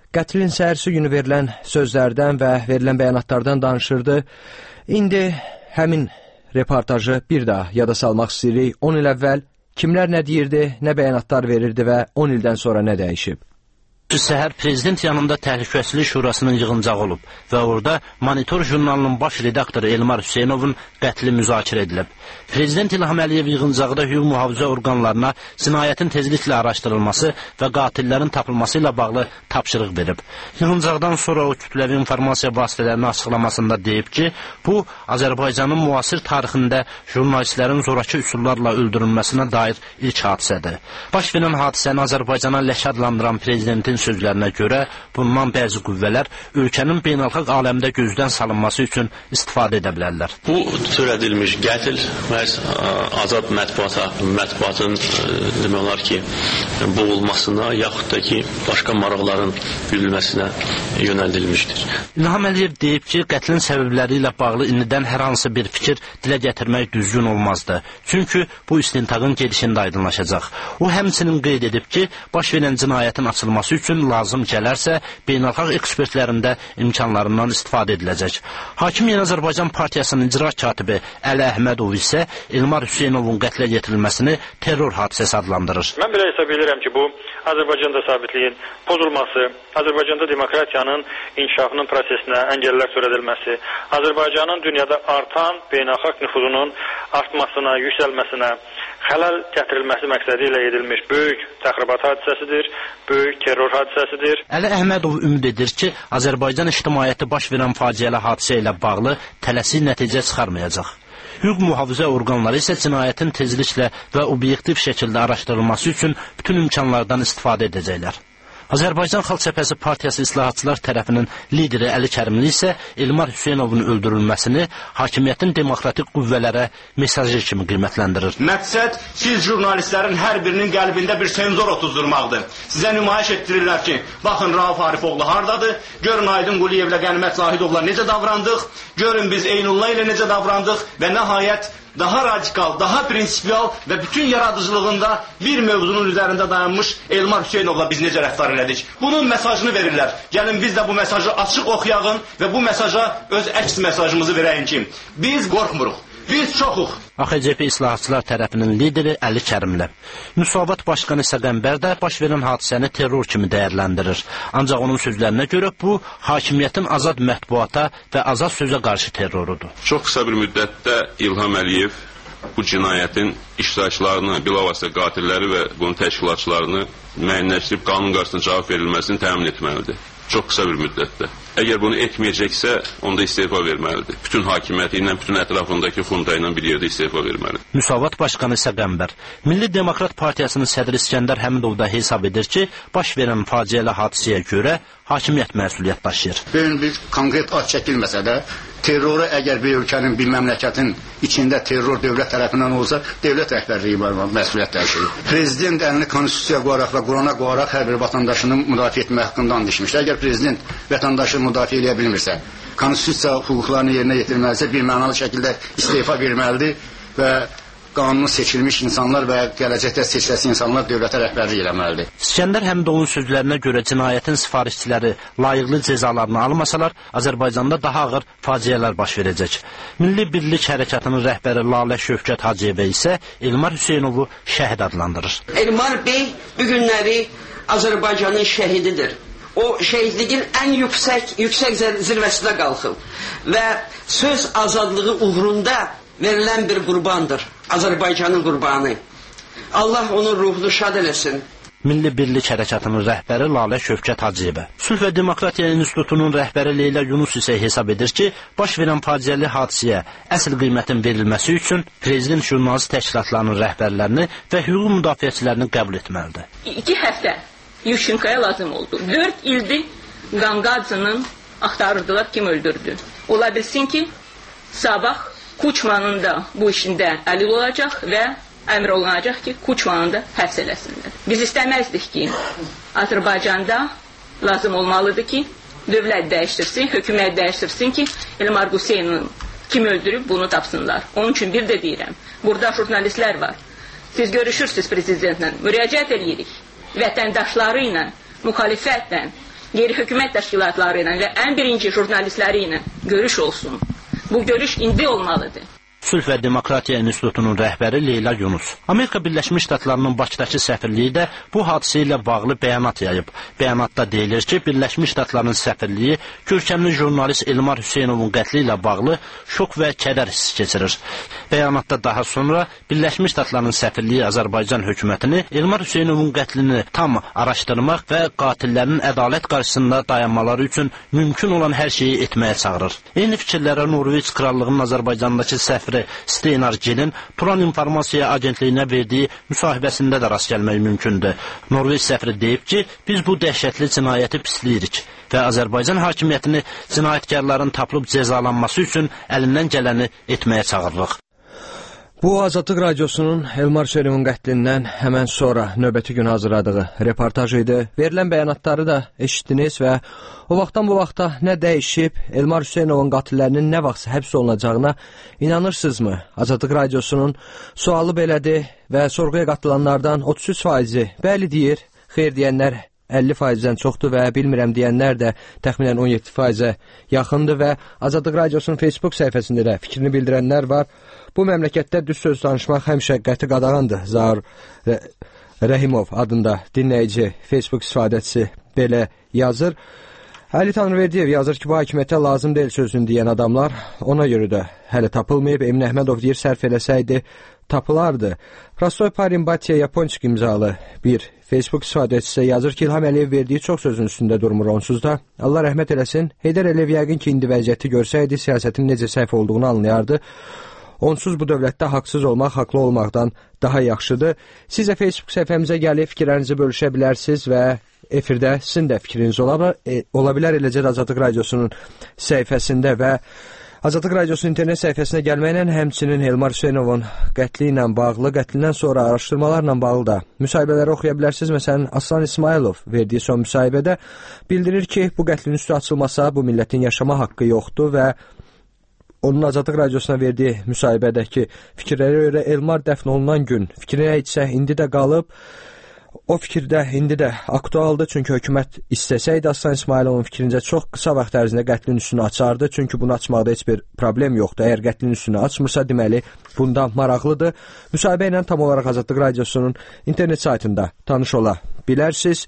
Qətlin səhərsi günü verilən sözlərdən və verilən bəyanatlardan danışırdı. İndi həmin reportajı bir daha yada salmaq istəyirik. on il əvvəl kimlər nə deyirdi, nə bəyanatlar verirdi və on ildən sonra nə dəyişib? Səhər prezident yanında Təhlükəsizlik Şurasının yığıncağı olub və orada Monitor jurnalının baş redaktoru Elmar Hüseynovun qətli müzakirə edilib. Prezident İlham Əliyev yığıncaqda hüquq mühafizə orqanlarına cinayətin tezliklə araşdırılması və qatillərin tapılması ilə bağlı tapşırıq verib. Yığıncaqdan sonra o kütləvi informasiya vasitələrinin açıqlamasında deyib ki, bu Azərbaycanın müasir tarixində jurnalistlərin zorakı üsullarla öldürülməsinə dair ilk hadisədir. Baş verən hadisəni Azərbaycana lək adlandıran prezidentin sözlərinə görə bundan bəzi qüvvələr ölkənin beynəlxalq aləmdə gözdən salınması üçün istifadə edə bilərlər. Bu törədilmiş qətl məhz azad mətbuata, mətbuatın demək olar ki, boğulmasına yaxud da ki, başqa maraqların güdülməsinə yönəldilmişdir. İlham Əliyev deyib ki, qətlin səbəbləri ilə bağlı indidən hər hansı bir fikir dilə gətirmək düzgün olmazdı. Çünki bu istintaqın gedişində aydınlaşacaq. O həmçinin qeyd edib ki, baş verən cinayətin açılması üçün lazım gələrsə, beynəlxalq ekspertlərində imkanlarından istifadə ediləcək. Hakim Yeni Azərbaycan Partiyasının icra katibi Əli Əhmədov isə Elmar Hüseynovun qətlə yetirilməsini terror hadisəsi adlandırır. Mən belə hesab edirəm ki, bu Azərbaycanda sabitliyin pozulması, Azərbaycanda demokratiyanın inkişafının prosesinə əngəllər törədilməsi, Azərbaycanın dünyada artan beynəlxalq nüfuzunun artmasına, yüksəlməsinə xələl gətirilməsi məqsədi ilə edilmiş böyük təxribat hadisəsidir, böyük terror hadisəsidir. Əli Əhmədov ümid edir ki, Azərbaycan ictimaiyyəti baş verən faciəli hadisə ilə bağlı tələsik nəticə çıxarmayacaq. Hüquq mühafizə orqanları isə cinayətin tezliklə və obyektiv şəkildə araşdırılması üçün bütün imkanlardan istifadə edəcəklər. Azərbaycan Xalq Cəbhəsi Partiyası İslahatçılar tərəfinin lideri Əli Kərimli isə Elmar Hüseynovun öldürülməsini hakimiyyətin demokratik qüvvələrə mesajı kimi qiymətləndirir. Məqsəd siz jurnalistlərin hər birinin qəlbində bir senzor otuzdurmaqdır. Sizə nümayiş etdirirlər ki, baxın Rauf Arifoğlu hardadır, görün Aydın Quliyevlə Qənimət Zahidovla necə davrandıq, görün biz Eynullah ilə necə davrandıq və nəhayət daha radikal, daha prinsipial və bütün yaradıcılığında bir mövzunun üzərində dayanmış Elmar Hüseynovla biz necə rəftar elədik. Bunun mesajını verirlər. Gəlin biz də bu mesajı açıq oxuyağın və bu mesaja öz əks mesajımızı verəyin ki, biz qorxmuruq. Biz çoxuq. A X C P İslahatçılar tərəfinin lideri Əli Kərimli. Müsavat başqanı isə Qəmbər də baş verən hadisəni terror kimi dəyərləndirir. Ancaq onun sözlərinə görə bu, hakimiyyətin azad mətbuata və azad sözə qarşı terrorudur. Çox qısa bir müddətdə İlham Əliyev bu cinayətin iştirakçılarını, bilavasitə qatilləri və bunun təşkilatçılarını müəyyənləşdirib qanun qarşısında cavab verilməsini təmin etməlidir. Çox qısa bir müddətdə. Əgər bunu etməyəcəksə, onda istefa verməlidir. Bütün hakimiyyəti ilə, bütün ətrafındakı xunta ilə bir yerdə istefa verməlidir. Müsavat başqanı isə Qəmbər. Milli Demokrat Partiyasının sədri İskəndər Həmidov da hesab edir ki, baş verən faciəli hadisəyə görə hakimiyyət məsuliyyət daşıyır. Böyün bir konkret ad çəkilməsə də, terroru əgər bir ölkənin, bir məmləkətin içində terror dövlət tərəfindən olsa, dövlət rəhbərliyi məsuliyyət daşıyır. Prezident əlini konstitusiyaya qoyaraq və Qurana qoyaraq hər bir vətəndaşını müdafiə etmək haqqında and içmişdir. Əgər prezident vətəndaşı müdafiə edə bilmirsə, konstitusiya hüquqlarını yerinə yetirməlisə, bir mənalı şəkildə istefa verməlidir və qanunu seçilmiş insanlar və gələcəkdə seçiləcək insanlar dövlətə rəhbərlik eləməlidir. İskəndər Həmidovun sözlərinə görə cinayətin sifarişçiləri layiqli cəzalarını almasalar, Azərbaycanda daha ağır faciələr baş verəcək. Milli Birlik Hərəkatının rəhbəri Lalə Şövkət Hacıyevə isə Elmar Hüseynovu şəhid adlandırır. Elmar bəy bu günləri Azərbaycanın şəhididir. O şəhidliyin ən yüksək, yüksək zirvəsinə qalxıb və söz azadlığı uğrunda verilən bir qurbandır. Azərbaycanın qurbanı. Allah onun ruhunu şad eləsin. Milli Birlik Hərəkatının rəhbəri Lalə Şövkət Hacıyevə. Sülh və Demokratiya İnstitutunun rəhbəri Leyla Yunus isə hesab edir ki, baş verən faciəli hadisəyə əsl qiymətin verilməsi üçün prezident jurnalist təşkilatlarının rəhbərlərini və hüquq müdafiəçilərini qəbul etməlidir. İki həftə Yushchenkaya lazım oldu. Dörd ildir Qanqadzının axtarırdılar, kim öldürdü. Ola bilsin ki, sabah Kuçmanın da bu işində əlil olacaq və əmr olunacaq ki, Kuçmanı da həbs eləsinlər. Biz istəməzdik ki, Azərbaycanda lazım olmalıdır ki, dövlət dəyişdirsin, hökumət dəyişdirsin ki, Elmar Hüseynovun kim öldürüb bunu tapsınlar. Onun üçün bir də deyirəm, burada jurnalistlər var. Siz görüşürsünüz prezidentlə, müraciət edirik vətəndaşları ilə, müxalifətlə. qeyri-hökumət təşkilatları ilə və ən birinci jurnalistləri ilə görüş olsun. Bu görüş indi olmalıdır. Sülh və Demokratiya İnstitutunun rəhbəri Leyla Yunus. Amerika Birləşmiş Ştatlarının Bakıdakı səfirliyi də bu hadisə ilə bağlı bəyanat yayıb. Bəyanatda deyilir ki, Birləşmiş Ştatların səfirliyi görkəmli jurnalist Elmar Hüseynovun qətli ilə bağlı şok və kədər hissi keçirir. Bəyanatda daha sonra Birləşmiş Ştatların səfirliyi Azərbaycan hökumətini Elmar Hüseynovun qətlini tam araşdırmaq və qatillərin ədalət qarşısında dayanmaları üçün mümkün olan hər şeyi etməyə çağırır. Eyni fikirlərə Norveç Krallığının Azərbaycandakı səfiri Steinar Gelin Turan İnformasiya Agentliyinə verdiyi müsahibəsində də rast gəlmək mümkündür. Norveç səfiri deyib ki, biz bu dəhşətli cinayəti pisləyirik və Azərbaycan hakimiyyətini cinayətkarların tapılıb cəzalanması üçün əlindən gələni etməyə çağırırıq. Bu Azadlıq Radiosunun Elmar Hüseynovun qətlindən həmən sonra növbəti gün hazırladığı reportaj idi. Verilən bəyanatları da eşitdiniz və o vaxtdan bu vaxta nə dəyişib, Elmar Hüseynovun qatillərinin nə vaxt həbs olunacağına inanırsınızmı? Azadlıq Radiosunun sualı belədir və sorğuya qatılanlardan otuz üç faizi bəli deyir, xeyr deyənlər əlli faizdən çoxdur və bilmirəm deyənlər də təxminən on yeddi faizə yaxındır və Azadlıq Radiosunun Facebook səhifəsində də fikrini bildirənlər var. Bu məmləkətdə düz söz danışmaq həmişə qəti qadağandır. Zahir Rəhimov adında dinləyici Facebook istifadəçisi belə yazır. Əli Tanrıverdiyev yazır ki, bu hakimiyyətə lazım deyil sözünü deyən adamlar ona görə də hələ tapılmayıb. Emin Əhmədov deyir, sərf eləsəydi tapılardı. Prastoy Parimbatiya Yaponçik imzalı bir Facebook istifadəçisi yazır ki, İlham Əliyev verdiyi çox sözün üstündə durmur onsuz da. Allah rəhmət eləsin. Heydər Əliyev yəqin ki, indi vəziyyəti görsəydi, siyasətin necə səhv olduğunu anlayardı. Onsuz bu dövlətdə haqsız olmaq, haqlı olmaqdan daha yaxşıdır. Siz də Facebook səhifəmizə gəlib fikirlərinizi bölüşə bilərsiniz və efirdə sizin də fikriniz ola, e, ola bilər. Eləcə də Azadlıq Radiosunun səhifəsində və Azadlıq Radiosunun internet səhifəsinə gəlməklə həmçinin Elmar Hüseynovun qətli ilə bağlı, qətlindən sonra araşdırmalarla bağlı da müsahibələri oxuya bilərsiniz. Məsələn, Aslan İsmailov verdiyi son müsahibədə bildirir ki, bu qətlin üstü açılmasa bu millətin yaşama haqqı yoxdur və onun Azadlıq Radiosuna verdiyi müsahibədəki fikirlərə görə Elmar dəfn olunan gün fikrinə etsə indi də qalıb. O fikirdə indi də aktualdır, çünki hökumət istəsəydi Aslan İsmailovun fikrincə çox qısa vaxt ərzində qətlin üstünü açardı, çünki bunu açmaqda heç bir problem yoxdur. Əgər qətlin üstünü açmırsa, deməli, bunda maraqlıdır. Müsahibə ilə tam olaraq Azadlıq Radiosunun internet saytında tanış ola bilərsiniz.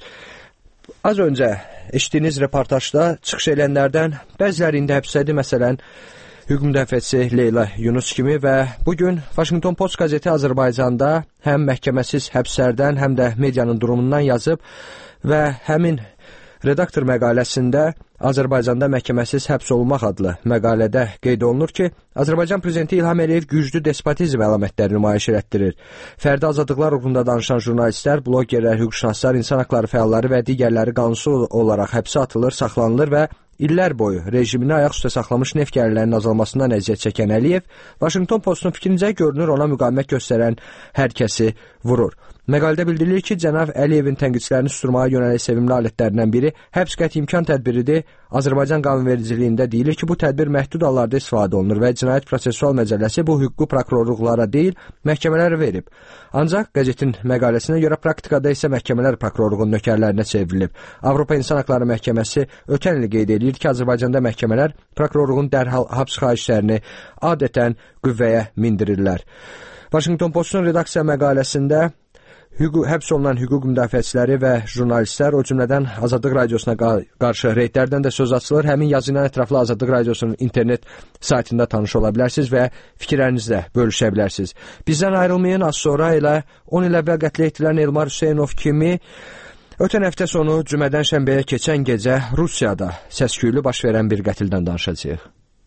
Az öncə eşitdiyiniz reportajda çıxış edənlərdən bəziləri indi həbsdədir, məsələn, hüquq müdafiəçisi Leyla Yunus kimi və bugün Washington Post qəzeti Azərbaycanda həm məhkəməsiz həbslərdən, həm də medianın durumundan yazıb və həmin redaktor məqaləsində Azərbaycanda məhkəməsiz həbs olunmaq adlı məqalədə qeyd olunur ki, Azərbaycan prezidenti İlham Əliyev güclü despotizm əlamətləri nümayiş etdirir. Fərdi azadlıqlar uğrunda danışan jurnalistlər, blogerlər, hüquqşünaslar, insan haqları fəalları və digərləri qanunsuz olaraq həbsə atılır, saxlanılır və İllər boyu rejimini ayaq üstə saxlamış neft gəlirlərinin azalmasından əziyyət çəkən Əliyev, Washington Postun fikrincə görünür ona müqavimət göstərən hər kəsi vurur. Məqalədə bildirilir ki, cənab Əliyevin tənqidçilərini susturmağa yönəlik sevimli alətlərindən biri həbs qəti imkan tədbiridir. Azərbaycan qanunvericiliyində deyilir ki, bu tədbir məhdud hallarda istifadə olunur və Cinayət Prosessual Məcəlləsi bu hüququ prokurorluqlara deyil, məhkəmələrə verib. Ancaq qəzetin məqaləsinə görə praktikada isə məhkəmələr prokurorluğun nökərlərinə çevrilib. Avropa İnsan Haqları Məhkəməsi ötən il qeyd edir ki, Azərbaycanda məhkəmələr prokurorluğun dərhal həbs xahişlərini adətən qüvvəyə mindirirlər. Washington Postun redaksiya məqaləsində Hüquq, həbs olunan hüquq müdafiəçiləri və jurnalistlər, o cümlədən Azadlıq Radiosuna qarşı reydlərdən də söz açılır. Həmin yazı ilə ətraflı Azadlıq Radiosunun internet saytında tanış ola bilərsiniz və fikirlərinizlə bölüşə bilərsiniz. Bizdən ayrılmayın, az sonra elə on il əvvəl qətlə yetirilən Elmar Hüseynov kimi ötən həftə sonu cümədən şənbəyə keçən gecə Rusiyada səs-küylü baş verən bir qətildən danışacağıq.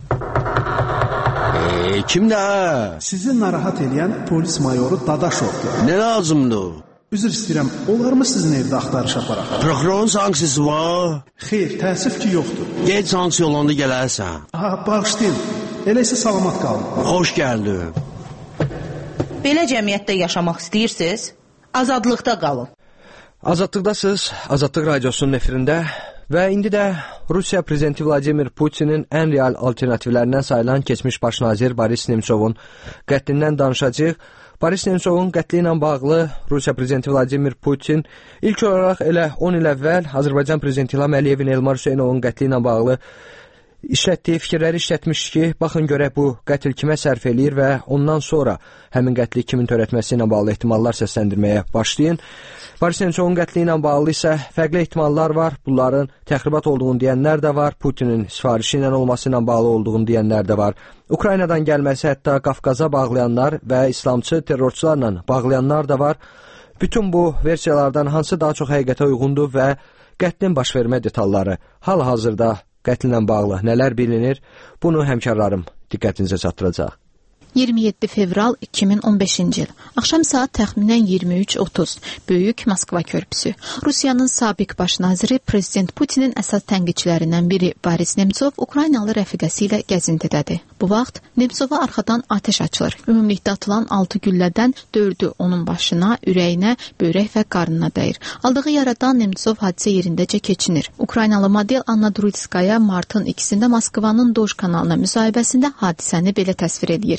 E, kimdə? Sizi narahat edən polis mayoru Dadaşovdur. Nə lazımdır? Üzr istəyirəm, olarmı sizin evdə axtarış aparaq? Prokurorun sanksiyası var? Xeyr, təəssüf ki, yoxdur. Gec sanksiya olanda gələrsən. Aha, bağışlayın. Elə isə salamat qalın. Xoş gəldin. Belə cəmiyyətdə yaşamaq istəyirsiniz? Azadlıqda qalın. Azadlıqdasınız, Azadlıq Radiosunun efirində. Və indi də Rusiya prezidenti Vladimir Putinin ən real alternativlərindən sayılan keçmiş baş nazir Boris Nemtsovun qətlindən danışacağıq. Boris Nemtsovun qətli ilə bağlı Rusiya prezidenti Vladimir Putin ilk olaraq elə on il əvvəl Azərbaycan prezidenti İlham Əliyevin Elmar Hüseynovun qətli ilə bağlı işlətdiyi fikirləri işlətmiş ki, baxın görək bu qətl kimə sərf eləyir və ondan sonra həmin qətli kimin törətməsi ilə bağlı ehtimallar səsləndirməyə başlayın. Boris Nemtsovun qətli ilə bağlı isə fərqli ehtimallar var. Bunların təxribat olduğunu deyənlər də var, Putinin sifarişi ilə olması ilə bağlı olduğunu deyənlər də var. Ukraynadan gəlməsi hətta Qafqaza bağlayanlar və İslamçı terrorçularla bağlayanlar da var. Bütün bu versiyalardan hansı daha çox həqiqətə uyğundur və qətlin baş vermə detalları hal-hazırda qətlə bağlı nələr bilinir, bunu həmkarlarım diqqətinizə çatdıracaq. iyirmi yeddi fevral iki min on beşinci il. Axşam saat təxminən iyirmi üç otuz. Böyük Moskva körpüsü. Rusiyanın sabiq baş naziri Prezident Putinin əsas tənqidçilərindən biri Boris Nemtsov Ukraynalı rəfiqəsi ilə gəzintidədir. Bu vaxt Nemtsova arxadan atəş açılır. Ümumilikdə atılan altı güllədən dördü onun başına, ürəyinə, böyrək və qarnına dəyir. Aldığı yaradan Nemtsov hadisə yerindəcə keçinir. Ukraynalı model Anna Drutskaya martın ikisində Moskvanın Doj kanalına müsahibəsində hadisəni belə təsvir edir.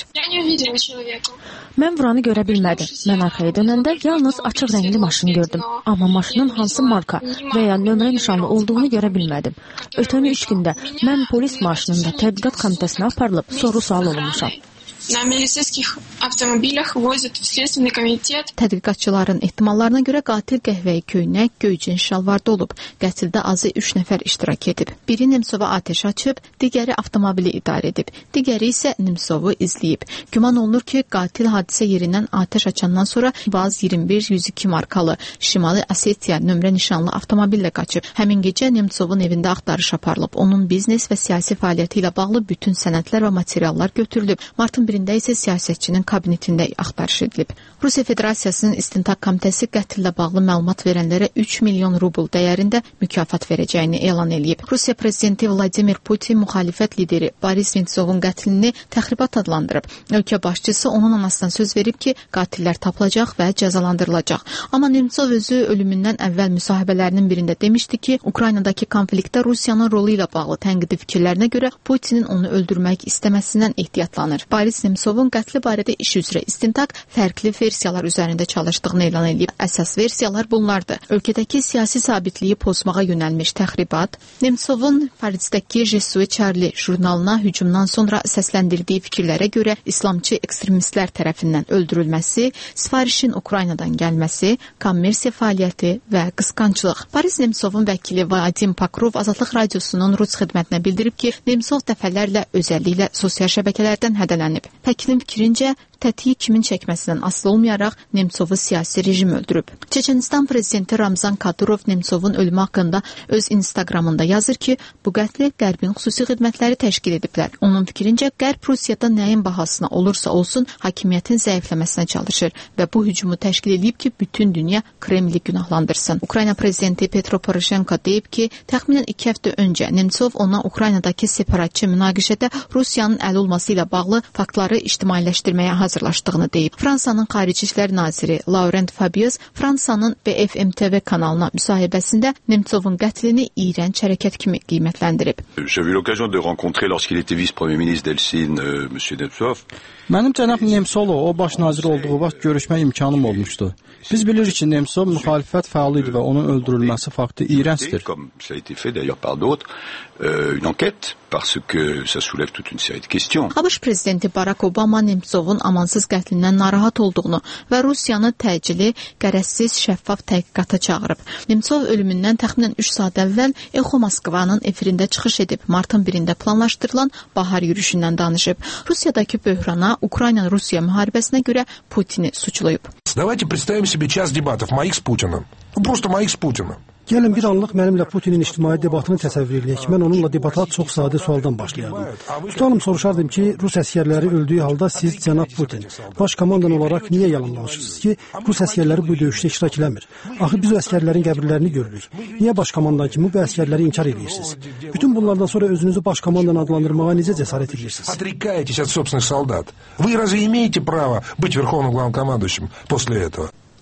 Mən vuranı görə bilmədim. Mən arxaya dönəndə yalnız açıq rəngli maşın gördüm. Amma maşının hansı marka və ya nömrə nişanlı olduğunu görə bilmədim. Ötən üç gündə mən polis maşınında tədqiqat komitəsinə aparılıb soru-sual olunmuşam. На милицейских автомобилях возят в Следственный комитет. Tədqiqatçıların ehtimallarına görə qatil qəhvəyi köynək, göycin şalvarda olub. Qətldə azı üç nəfər iştirak edib. Biri Nemtsova atəş açıb, digəri avtomobili idarə edib, digəri isə Nemtsovu izləyib. Güman olunur ki, qatil hadisə yerindən atəş açandan sonra Vaz iyirmi bir yüz iki markalı Şimali Osetiya nömrə nişanlı avtomobillə qaçıb. Həmin gecə Nemtsovun evində axtarış aparılıb. Onun biznes və siyasi fəaliyyəti ilə bağlı bütün sənədlər və materiallar götürülüb. Martın birində isə siyasətçinin kabinetində axtarış edilib. Rusiya Federasiyasının İstintaq Komitəsi qətlə bağlı məlumat verənlərə üç milyon rubl dəyərində mükafat verəcəyini elan edib. Rusiya prezidenti Vladimir Putin müxalifət lideri Boris Nemtsovun qətlini təxribat adlandırıb. Ölkə başçısı onun anasından söz verib ki, qatillər tapılacaq və cəzalandırılacaq. Amma Nemtsov özü ölümündən əvvəl müsahibələrinin birində demişdi ki, Ukraynadakı konfliktdə Rusiyanın rolu ilə bağlı tənqidi fikirlərinə görə Putinin onu öldürmək istəməsindən ehtiyatlanır. Boris Nemtsovun qətli barədə iş üzrə istintaq fərqli versiyalar üzərində çalışdığını elan edib. Əsas versiyalar bunlardır. Ölkədəki siyasi sabitliyi pozmağa yönəlmiş təxribat, Nemtsovun Parisdəki Jesuit Charlie jurnalına hücumdan sonra səsləndirdiyi fikirlərə görə İslamçı ekstremistlər tərəfindən öldürülməsi, sifarişin Ukraynadan gəlməsi, kommersiya fəaliyyəti və qısqanclıq. Boris Nemtsovun vəkili Vadim Pakrov Azadlıq Radiosunun Rus xidmətinə bildirib ki, Nemtsov dəfələrlə özəlliklə sosial şəbəkələrdən hədələnib. Həkimin fikrincə, tətiyi kimin çəkməsindən asılı olmayaraq Nemtsovu siyasi rejim öldürüb. Çeçenistan prezidenti Ramzan Kadyrov Nemtsovun ölümü haqqında öz Instagramında yazır ki, bu qətli Qərbin xüsusi xidmətləri təşkil ediblər. Onun fikrincə, Qərb Rusiyada nəyin bahasına olursa olsun hakimiyyətin zəifləməsinə çalışır və bu hücumu təşkil edib ki, bütün dünya Kremli günahlandırsın. Ukrayna prezidenti Petro Poroshenko deyib ki, təxminən iki həftə öncə Nemtsov ona Ukraynadakı separatçı münaqişədə Rusiyanın əl olması ilə bağlı faktları ictimailəşdirməyə hazırlaşdığını deyib. Fransanın Xarici İşlər naziri Laurent Fabius Fransanın B F M T V kanalına müsahibəsində Nemtsovun qətlini iyrənc hərəkət kimi qiymətləndirib. J'avais eu l'occasion de rencontrer lorsqu'il était vice-premier ministre d'Eltsine, euh, monsieur Nemtsov. Mənim cənab Nemtsovla o baş nazir olduğu vaxt görüşmə imkanım olmuşdu. Biz bilirik ki, Nemtsov müxalifət fəalı idi və onun öldürülməsi faktı iyrəncdir. Comme ça a été fait d'ailleurs par d'autres, euh, une enquête parce que ça soulève toute une série de questions. ABŞ prezidenti Barack Obama Nemtsovun amansız qətlindən narahat olduğunu və Rusiyanı təcili, qərəzsiz, şəffaf təhqiqata çağırıb. Nemtsov ölümündən təxminən üç saat əvvəl Echo Moskvanın efirində çıxış edib. Martın birində planlaşdırılan bahar yürüyüşündən danışıb. Rusiyadakı böhrana, Ukrayna-Rusiya müharibəsinə görə Putini suçlayıb. Давайте представим себе час дебатов моих с Путиным. Просто моих с Путиным. Gəlin bir anlıq mənimlə Putinin ictimai debatını təsəvvür edək. Mən onunla debata çox sadə sualdan başlayardım. Tutalım soruşardım ki, Rus əskərləri öldüyü halda siz, cənab Putin, baş komandan olaraq niyə yalan danışırsınız ki, Rus əskərləri bu döyüşdə iştirak eləmir? Axı biz o əskərlərin qəbirlərini görürük. Niyə baş komandan kimi bu əskərləri inkar edirsiniz? Bütün bunlardan sonra özünüzü baş komandan adlandırmağa necə cəsarət edirsiniz? Отрекаетесь от собственных солдат. Вы разве имеете право быть верховным главнокомандующим после этого?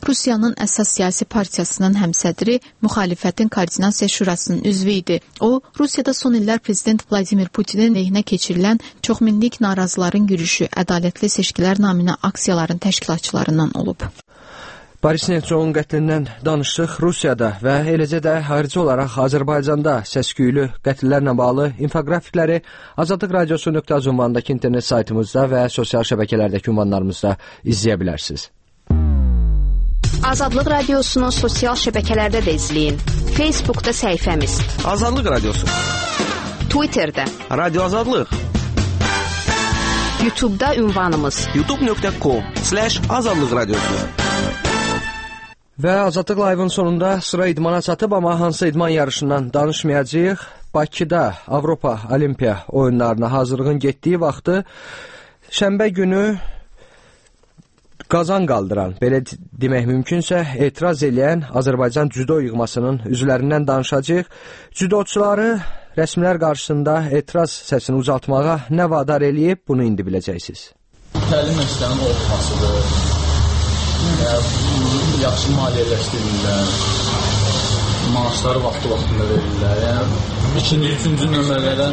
Rusiyanın əsas siyasi partiyasının həmsədri, müxalifətin koordinasiya şurasının üzvü idi. O, Rusiyada son illər prezident Vladimir Putinin lehinə keçirilən çoxminlik narazıların yürüyüşü, ədalətli seçkilər naminə aksiyaların təşkilatçılarından olub. Boris Nemtsovun qətlindən danışdıq. Rusiyada və eləcə də xarici olaraq Azərbaycanda səsküylü qətllərlə bağlı infoqrafikləri Azadlıq Radiosu nöqtə az ünvanındakı internet saytımızda və sosial şəbəkələrdəki ünvanlarımızda izləyə bilərsiniz. Azadlıq Radiosunu sosial şəbəkələrdə də izləyin. Facebookda səhifəmiz Azadlıq Radiosu, Twitterdə Radio Azadlıq, YouTube'da ünvanımız youtube nöqtə com slash azadlıq radiosu. Və Azadlıq Live-ın sonunda sıra idmana çatıb, amma hansı idman yarışından danışmayacağıq. Bakıda Avropa Olimpiya oyunlarına hazırlığın getdiyi vaxtı şənbə günü qazan qaldıran, belə demək mümkünsə, etiraz edən Azərbaycan cüdo yığmasının üzvlərindən danışacağıq. Cüdoçuları rəsmilər qarşısında etiraz səsini ucaltmağa nə vadar eləyib, bunu indi biləcəksiniz. Təlim məşqlərinin olmasıdır, yaxşı maliyyələşdirirlər, maaşları vaxtı-vaxtında verirlər. Yəni, ikinci, üçüncü nömrələrə,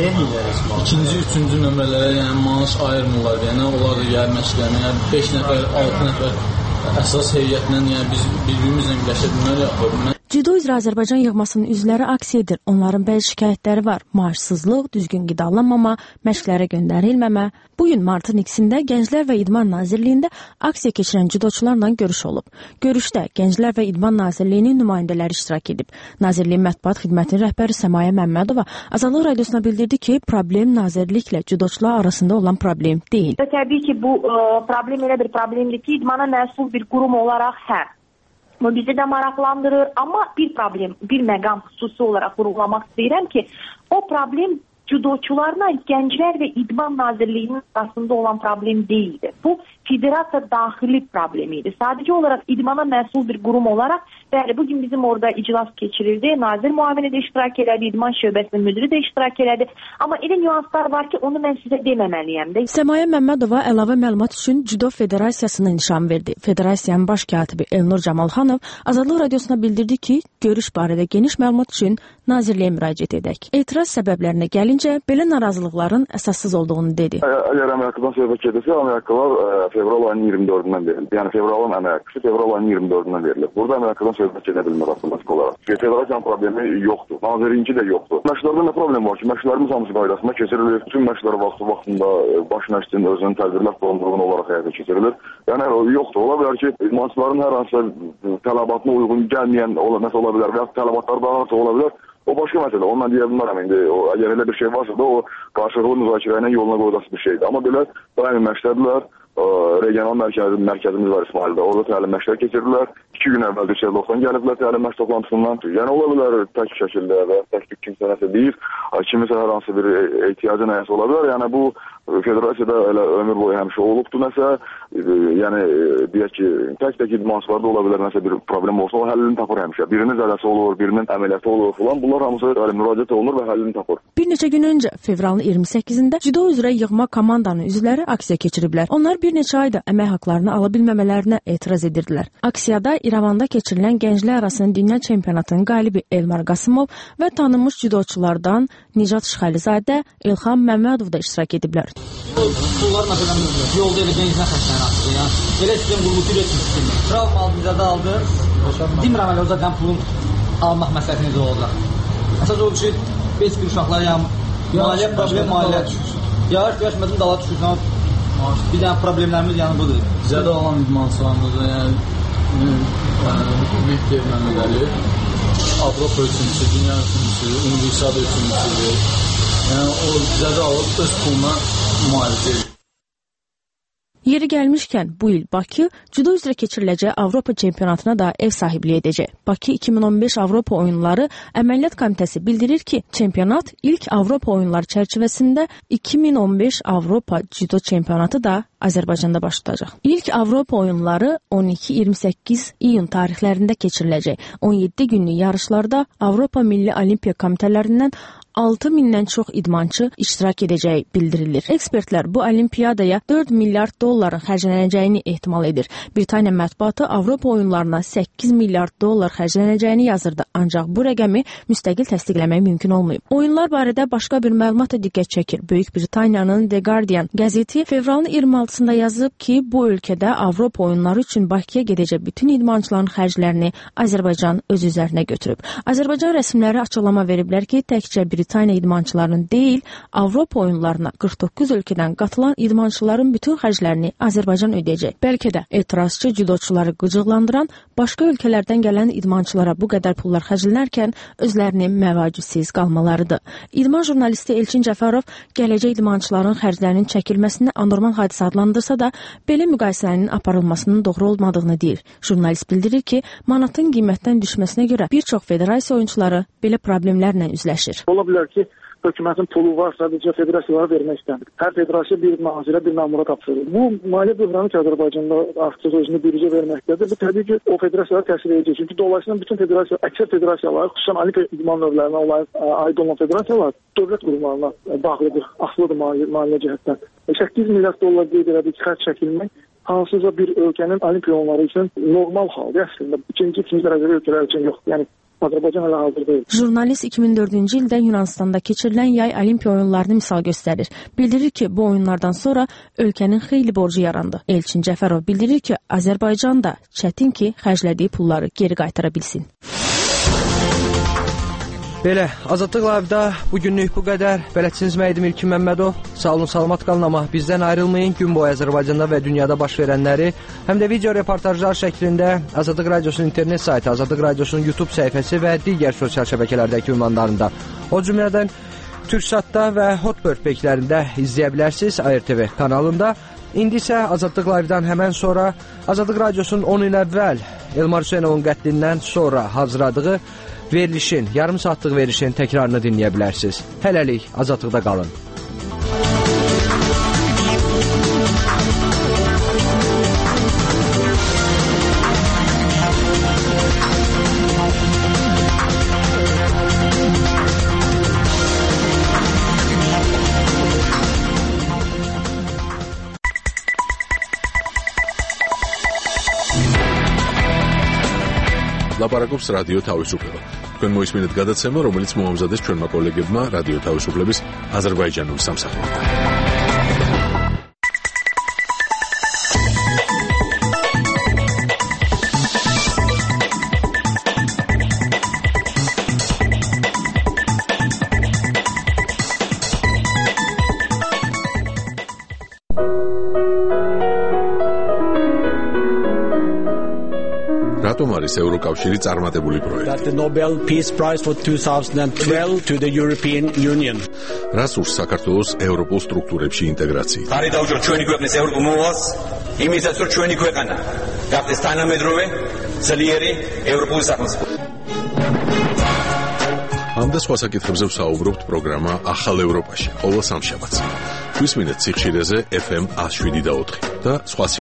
ikinci, üçüncü nömrələrə yəni, maaş ayırmırlar. Yəni, onlar da yer məşqlərini, yəni, beş nəfər, altı nəfər əsas heyətlə, yəni, biz birbirimizlə birləşə bilmər yapır. Cüdo üzrə Azərbaycan yığmasının üzvləri aksiya edir. Onların bəzi şikayətləri var. Maaşsızlıq, düzgün qidalanmama, məşqlərə göndərilməmə. Bugün martın ikisində Gənclər və İdman Nazirliyində aksiya keçirən cüdoçularla görüş olub. Görüşdə Gənclər və İdman Nazirliyinin nümayəndələri iştirak edib. Nazirliyin mətbuat xidmətinin rəhbəri Səmayə Məmmədova Azadlıq Radiosuna bildirdi ki, problem nazirliklə cüdoçular arasında olan problem deyil. Təbii ki, bu ə, problem elə bir problemdir ki, idmana məsul bir qurum olaraq hər. Bu bizi də maraqlandırır, amma bir problem, bir məqam xüsusi olaraq vurğulamaq istəyirəm ki, o problem cüdoçularla Gənclər və İdman Nazirliyinin arasında olan problem deyildi. Bu federasiya daxili problemiydi. Sadəcə olaraq idmana məsul bir qurum olaraq, bəli, bugün bizim orada iclas keçirildi. Nazir müavini də iştirak elədi, İdman şöbəsinin müdiri də iştirak elədi. Amma elə nüanslar var ki, onu mən sizə deməməliyəm də. Səmayə Məmmədova əlavə məlumat üçün Cüdo Federasiyasına nişan verdi. Federasiyanın baş katibi Elnur Camalxanov Azadlıq Radiosuna bildirdi ki, görüş barədə geniş məlumat üçün Nazirliyə müraciət edək. Etiraz səbəblərinə gəlincə, belə narazılıqların əsassız olduğunu dedi. Əgər əmək haqqından söhbət gedirsə, əmək haqqılar fevral ayının iyirmi dördündən verilir. Yəni fevralın əmək haqqısı fevral ayının iyirmi dördündən verilir. Burada əmək haqqından söhbət gedə bilmir avtomatik olaraq. Federasiyanın problemi yoxdur. Nazirinki də yoxdur. Məşqlərdə nə problem var ki, məşqlərimiz hamısı qaydasında keçirilir. Bütün məşqlər vaxtı vaxtında baş məşqçinin özünün tədbirlər planlarına olaraq həyata keçirilir. Yəni yoxdur. Ola bilər ki, idmançıların hər hansısa tələbatına uyğun gəlməyən nəsə ola bilər və ya tələbatlar daha artıq ola bilər. O başqa məsələ. Ondan deyə bilmərəm indi. O, əgər elə bir şey varsa da o qarşılıqlı müzakirə ilə yoluna qoyulası bir şeydir. Amma belə daimi məşqdədirlər. Regional mərkəz, mərkəzimiz var İsmaildə. Orada təlim məşqlər keçirdilər. İki gün əvvəl Düsseldorfdan gəliblər təlim məşq toplantısından. Yəni ola bilər tək şəkildə və tək bir kimsə nəsə deyir. Kimisə hər hansı bir ehtiyacı nəyəsə ola bilər. Yəni bu federasiyada elə ömür boyu həmişə olubdur nəsə. Yəni deyək ki, tək-tək idmançılarda ola bilər nəsə bir problem olsa, o həllini tapır həmişə. Birinin zədəsi olur, birinin əməliyyatı olur falan. Bunlar hamısı müraciət olunur və həllini tapır. Bir neçə gün öncə fevralın iyirmi səkkizində Cüdo üzrə yığma komandanın üzvləri aksiya keçiriblər. Onlar bir neçə ayda əmək haqlarını ala bilməmələrinə etiraz edirdilər. Aksiyada İrəvanda keçirilən gənclər arasının dünya çempionatının qalibi Elmar Qasımov və tanınmış cüdoçulardan Nicat Şıxəlizadə, İlham Məmmədov da iştirak ediblər. Bunlar məsələn yolda elə gənclər xəstələnəsi, yəni elə sistem quruluşu üretmişdir. Travma aldı, bizə aldı. Demirəm elə o zaten pulun almaq məsələsini də olacaq. Əsas o ki, beş bir uşaqlar yəni maliyyə problem maliyyə düşür. Yavaş yavaş məzun dala düşür. Bir dənə problemlərimiz yəni budur. Bizə də olan idmançılarımızda yəni Mehdi Məmmədəli Avropa üçüncüsü, dünya üçüncüsü, Universiada üçüncüsüdür. Yəni o bizə də alıb öz puluna müalicə edir. Yeri gəlmişkən, bu il Bakı cüdo üzrə keçiriləcək Avropa çempionatına da ev sahibliyi edəcək. Bakı iki min on beş Avropa oyunları əməliyyat komitəsi bildirir ki, çempionat ilk Avropa oyunları çərçivəsində iki min on beş Avropa cüdo çempionatı da Azərbaycanda baş tutacaq. İlk Avropa oyunları on iki iyirmi səkkiz iyun tarixlərində keçiriləcək. on yeddi günlük yarışlarda Avropa Milli Olimpiya Komitələrindən altı mindən çox idmançı iştirak edəcəyi bildirilir. Ekspertlər bu olimpiyadaya dörd milyard dolların xərclənəcəyini ehtimal edir. Britaniya mətbuatı Avropa oyunlarına səkkiz milyard dollar xərclənəcəyini yazırdı, ancaq bu rəqəmi müstəqil təsdiqləmək mümkün olmayıb. Oyunlar barədə başqa bir məlumat da diqqət çəkir. Böyük Britaniyanın The Guardian qəzeti fevralın iyirmi altısında yazıb ki, bu ölkədə Avropa oyunları üçün Bakıya gedəcək bütün idmançıların xərclərini Azərbaycan öz üzərinə götürüb. Azərbaycan rəsmiləri açıqlama veriblər ki, təkcə Britaniya idmançılarının deyil, Avropa oyunlarına qırx doqquz ölkədən qatılan idmançıların bütün xərclərini Azərbaycan ödəyəcək. Bəlkə də etirazçı judoçuları qıcıqlandıran başqa ölkələrdən gələn idmançılara bu qədər pullar xərclənərkən özlərini məvacibsiz qalmalarıdır. İdman jurnalisti Elçin Cəfərov gələcək idmançıların xərclərinin çəkilməsini anormal hadisə adlandırsa da, belə müqayisənin aparılmasının doğru olmadığını deyir. Jurnalist bildirir ki, manatın qiymətdən düşməsinə görə bir çox federasiya oyunçuları belə problemlərlə üzləşir. Ola bilər ki, hökumətin pulu var, sadəcə federasiyalara vermək istəmir. Hər federasiya bir nazirə, bir məmura tapşırır. Bu maliyyə böhranı ki, Azərbaycanda artıq özünü biruzə verməkdədir. Bu təbii ki, o federasiyalara təsir edəcək. Çünki dolayısıyla bütün federasiya, əksər federasiyalar, xüsusən olimpiya idman növlərinə aid olan federasiyalar dövlət qurumlarına bağlıdır, asılıdır maliyyə cəhətdən. səkkiz milyard dollar qeyd elədik xərc çəkilmək hansıca bir ölkənin olimpiya oyunları üçün normal haldır əslində. İkinci, ikinci dərəcəli ölkələr üçün yox. Yəni Azərbaycan hələ hazır deyil. Jurnalist iki min dördüncü ildə Yunanistanda keçirilən yay olimpiya oyunlarını misal göstərir. Bildirir ki, bu oyunlardan sonra ölkənin xeyli borcu yarandı. Elçin Cəfərov bildirir ki, Azərbaycan da çətin ki, xərclədiyi pulları geri qaytara bilsin. Belə, Azadlıq Live-da bugünlük bu qədər. Bələdçiniz Məhdim İlkin Məmmədov. Sağ olun, salamat qalın, amma bizdən ayrılmayın. Gün boyu Azərbaycanda və dünyada baş verənləri həm də video reportajlar şəklində Azadlıq Radiosunun internet saytı, Azadlıq Radiosunun YouTube səhifəsi və digər sosial şəbəkələrdəki ünvanlarında, o cümlədən Türksatda və Hotbird peykilərində izləyə bilərsiniz A R T V kanalında. İndi isə Azadlıq Live-dan həmən sonra Azadlıq Radiosunun on il əvvəl Elmar Hüseynovun qətlindən sonra hazırladığı verilişin, yarım saatlıq verilişin təkrarını dinləyə bilərsiniz. Hələlik Azadlıqda qalın. ლაპარაკობს რადიო თავისუფლება. თქვენ მოისმინეთ გადაცემა, რომელიც მოამზადეს ჩვენმა კოლეგებმა რადიო თავისუფლების აზერბაიჯანული სამსახურიდან. რატომ არის ევროკავშირი წარმატებული პროექტი? That the Nobel Peace Prize for twenty twelve to the European Union. რას ურს საქართველოს ევროპულ სტრუქტურებში ინტეგრაციით? ხარი დაუჭიროთ ჩვენი ქვეყნის ევროპულ მოვალს, იმისაც რომ ჩვენი ქვეყანა გახდეს თანამედროვე, ძლიერი ევროპული სახელმწიფო. ამ და სხვა საკითხებზე ვსაუბრობთ პროგრამა ახალ ევროპაში, ყოველ სამშაბათს. გვისმინეთ სიხშირეზე F M one oh seven და ოთხი და სხვა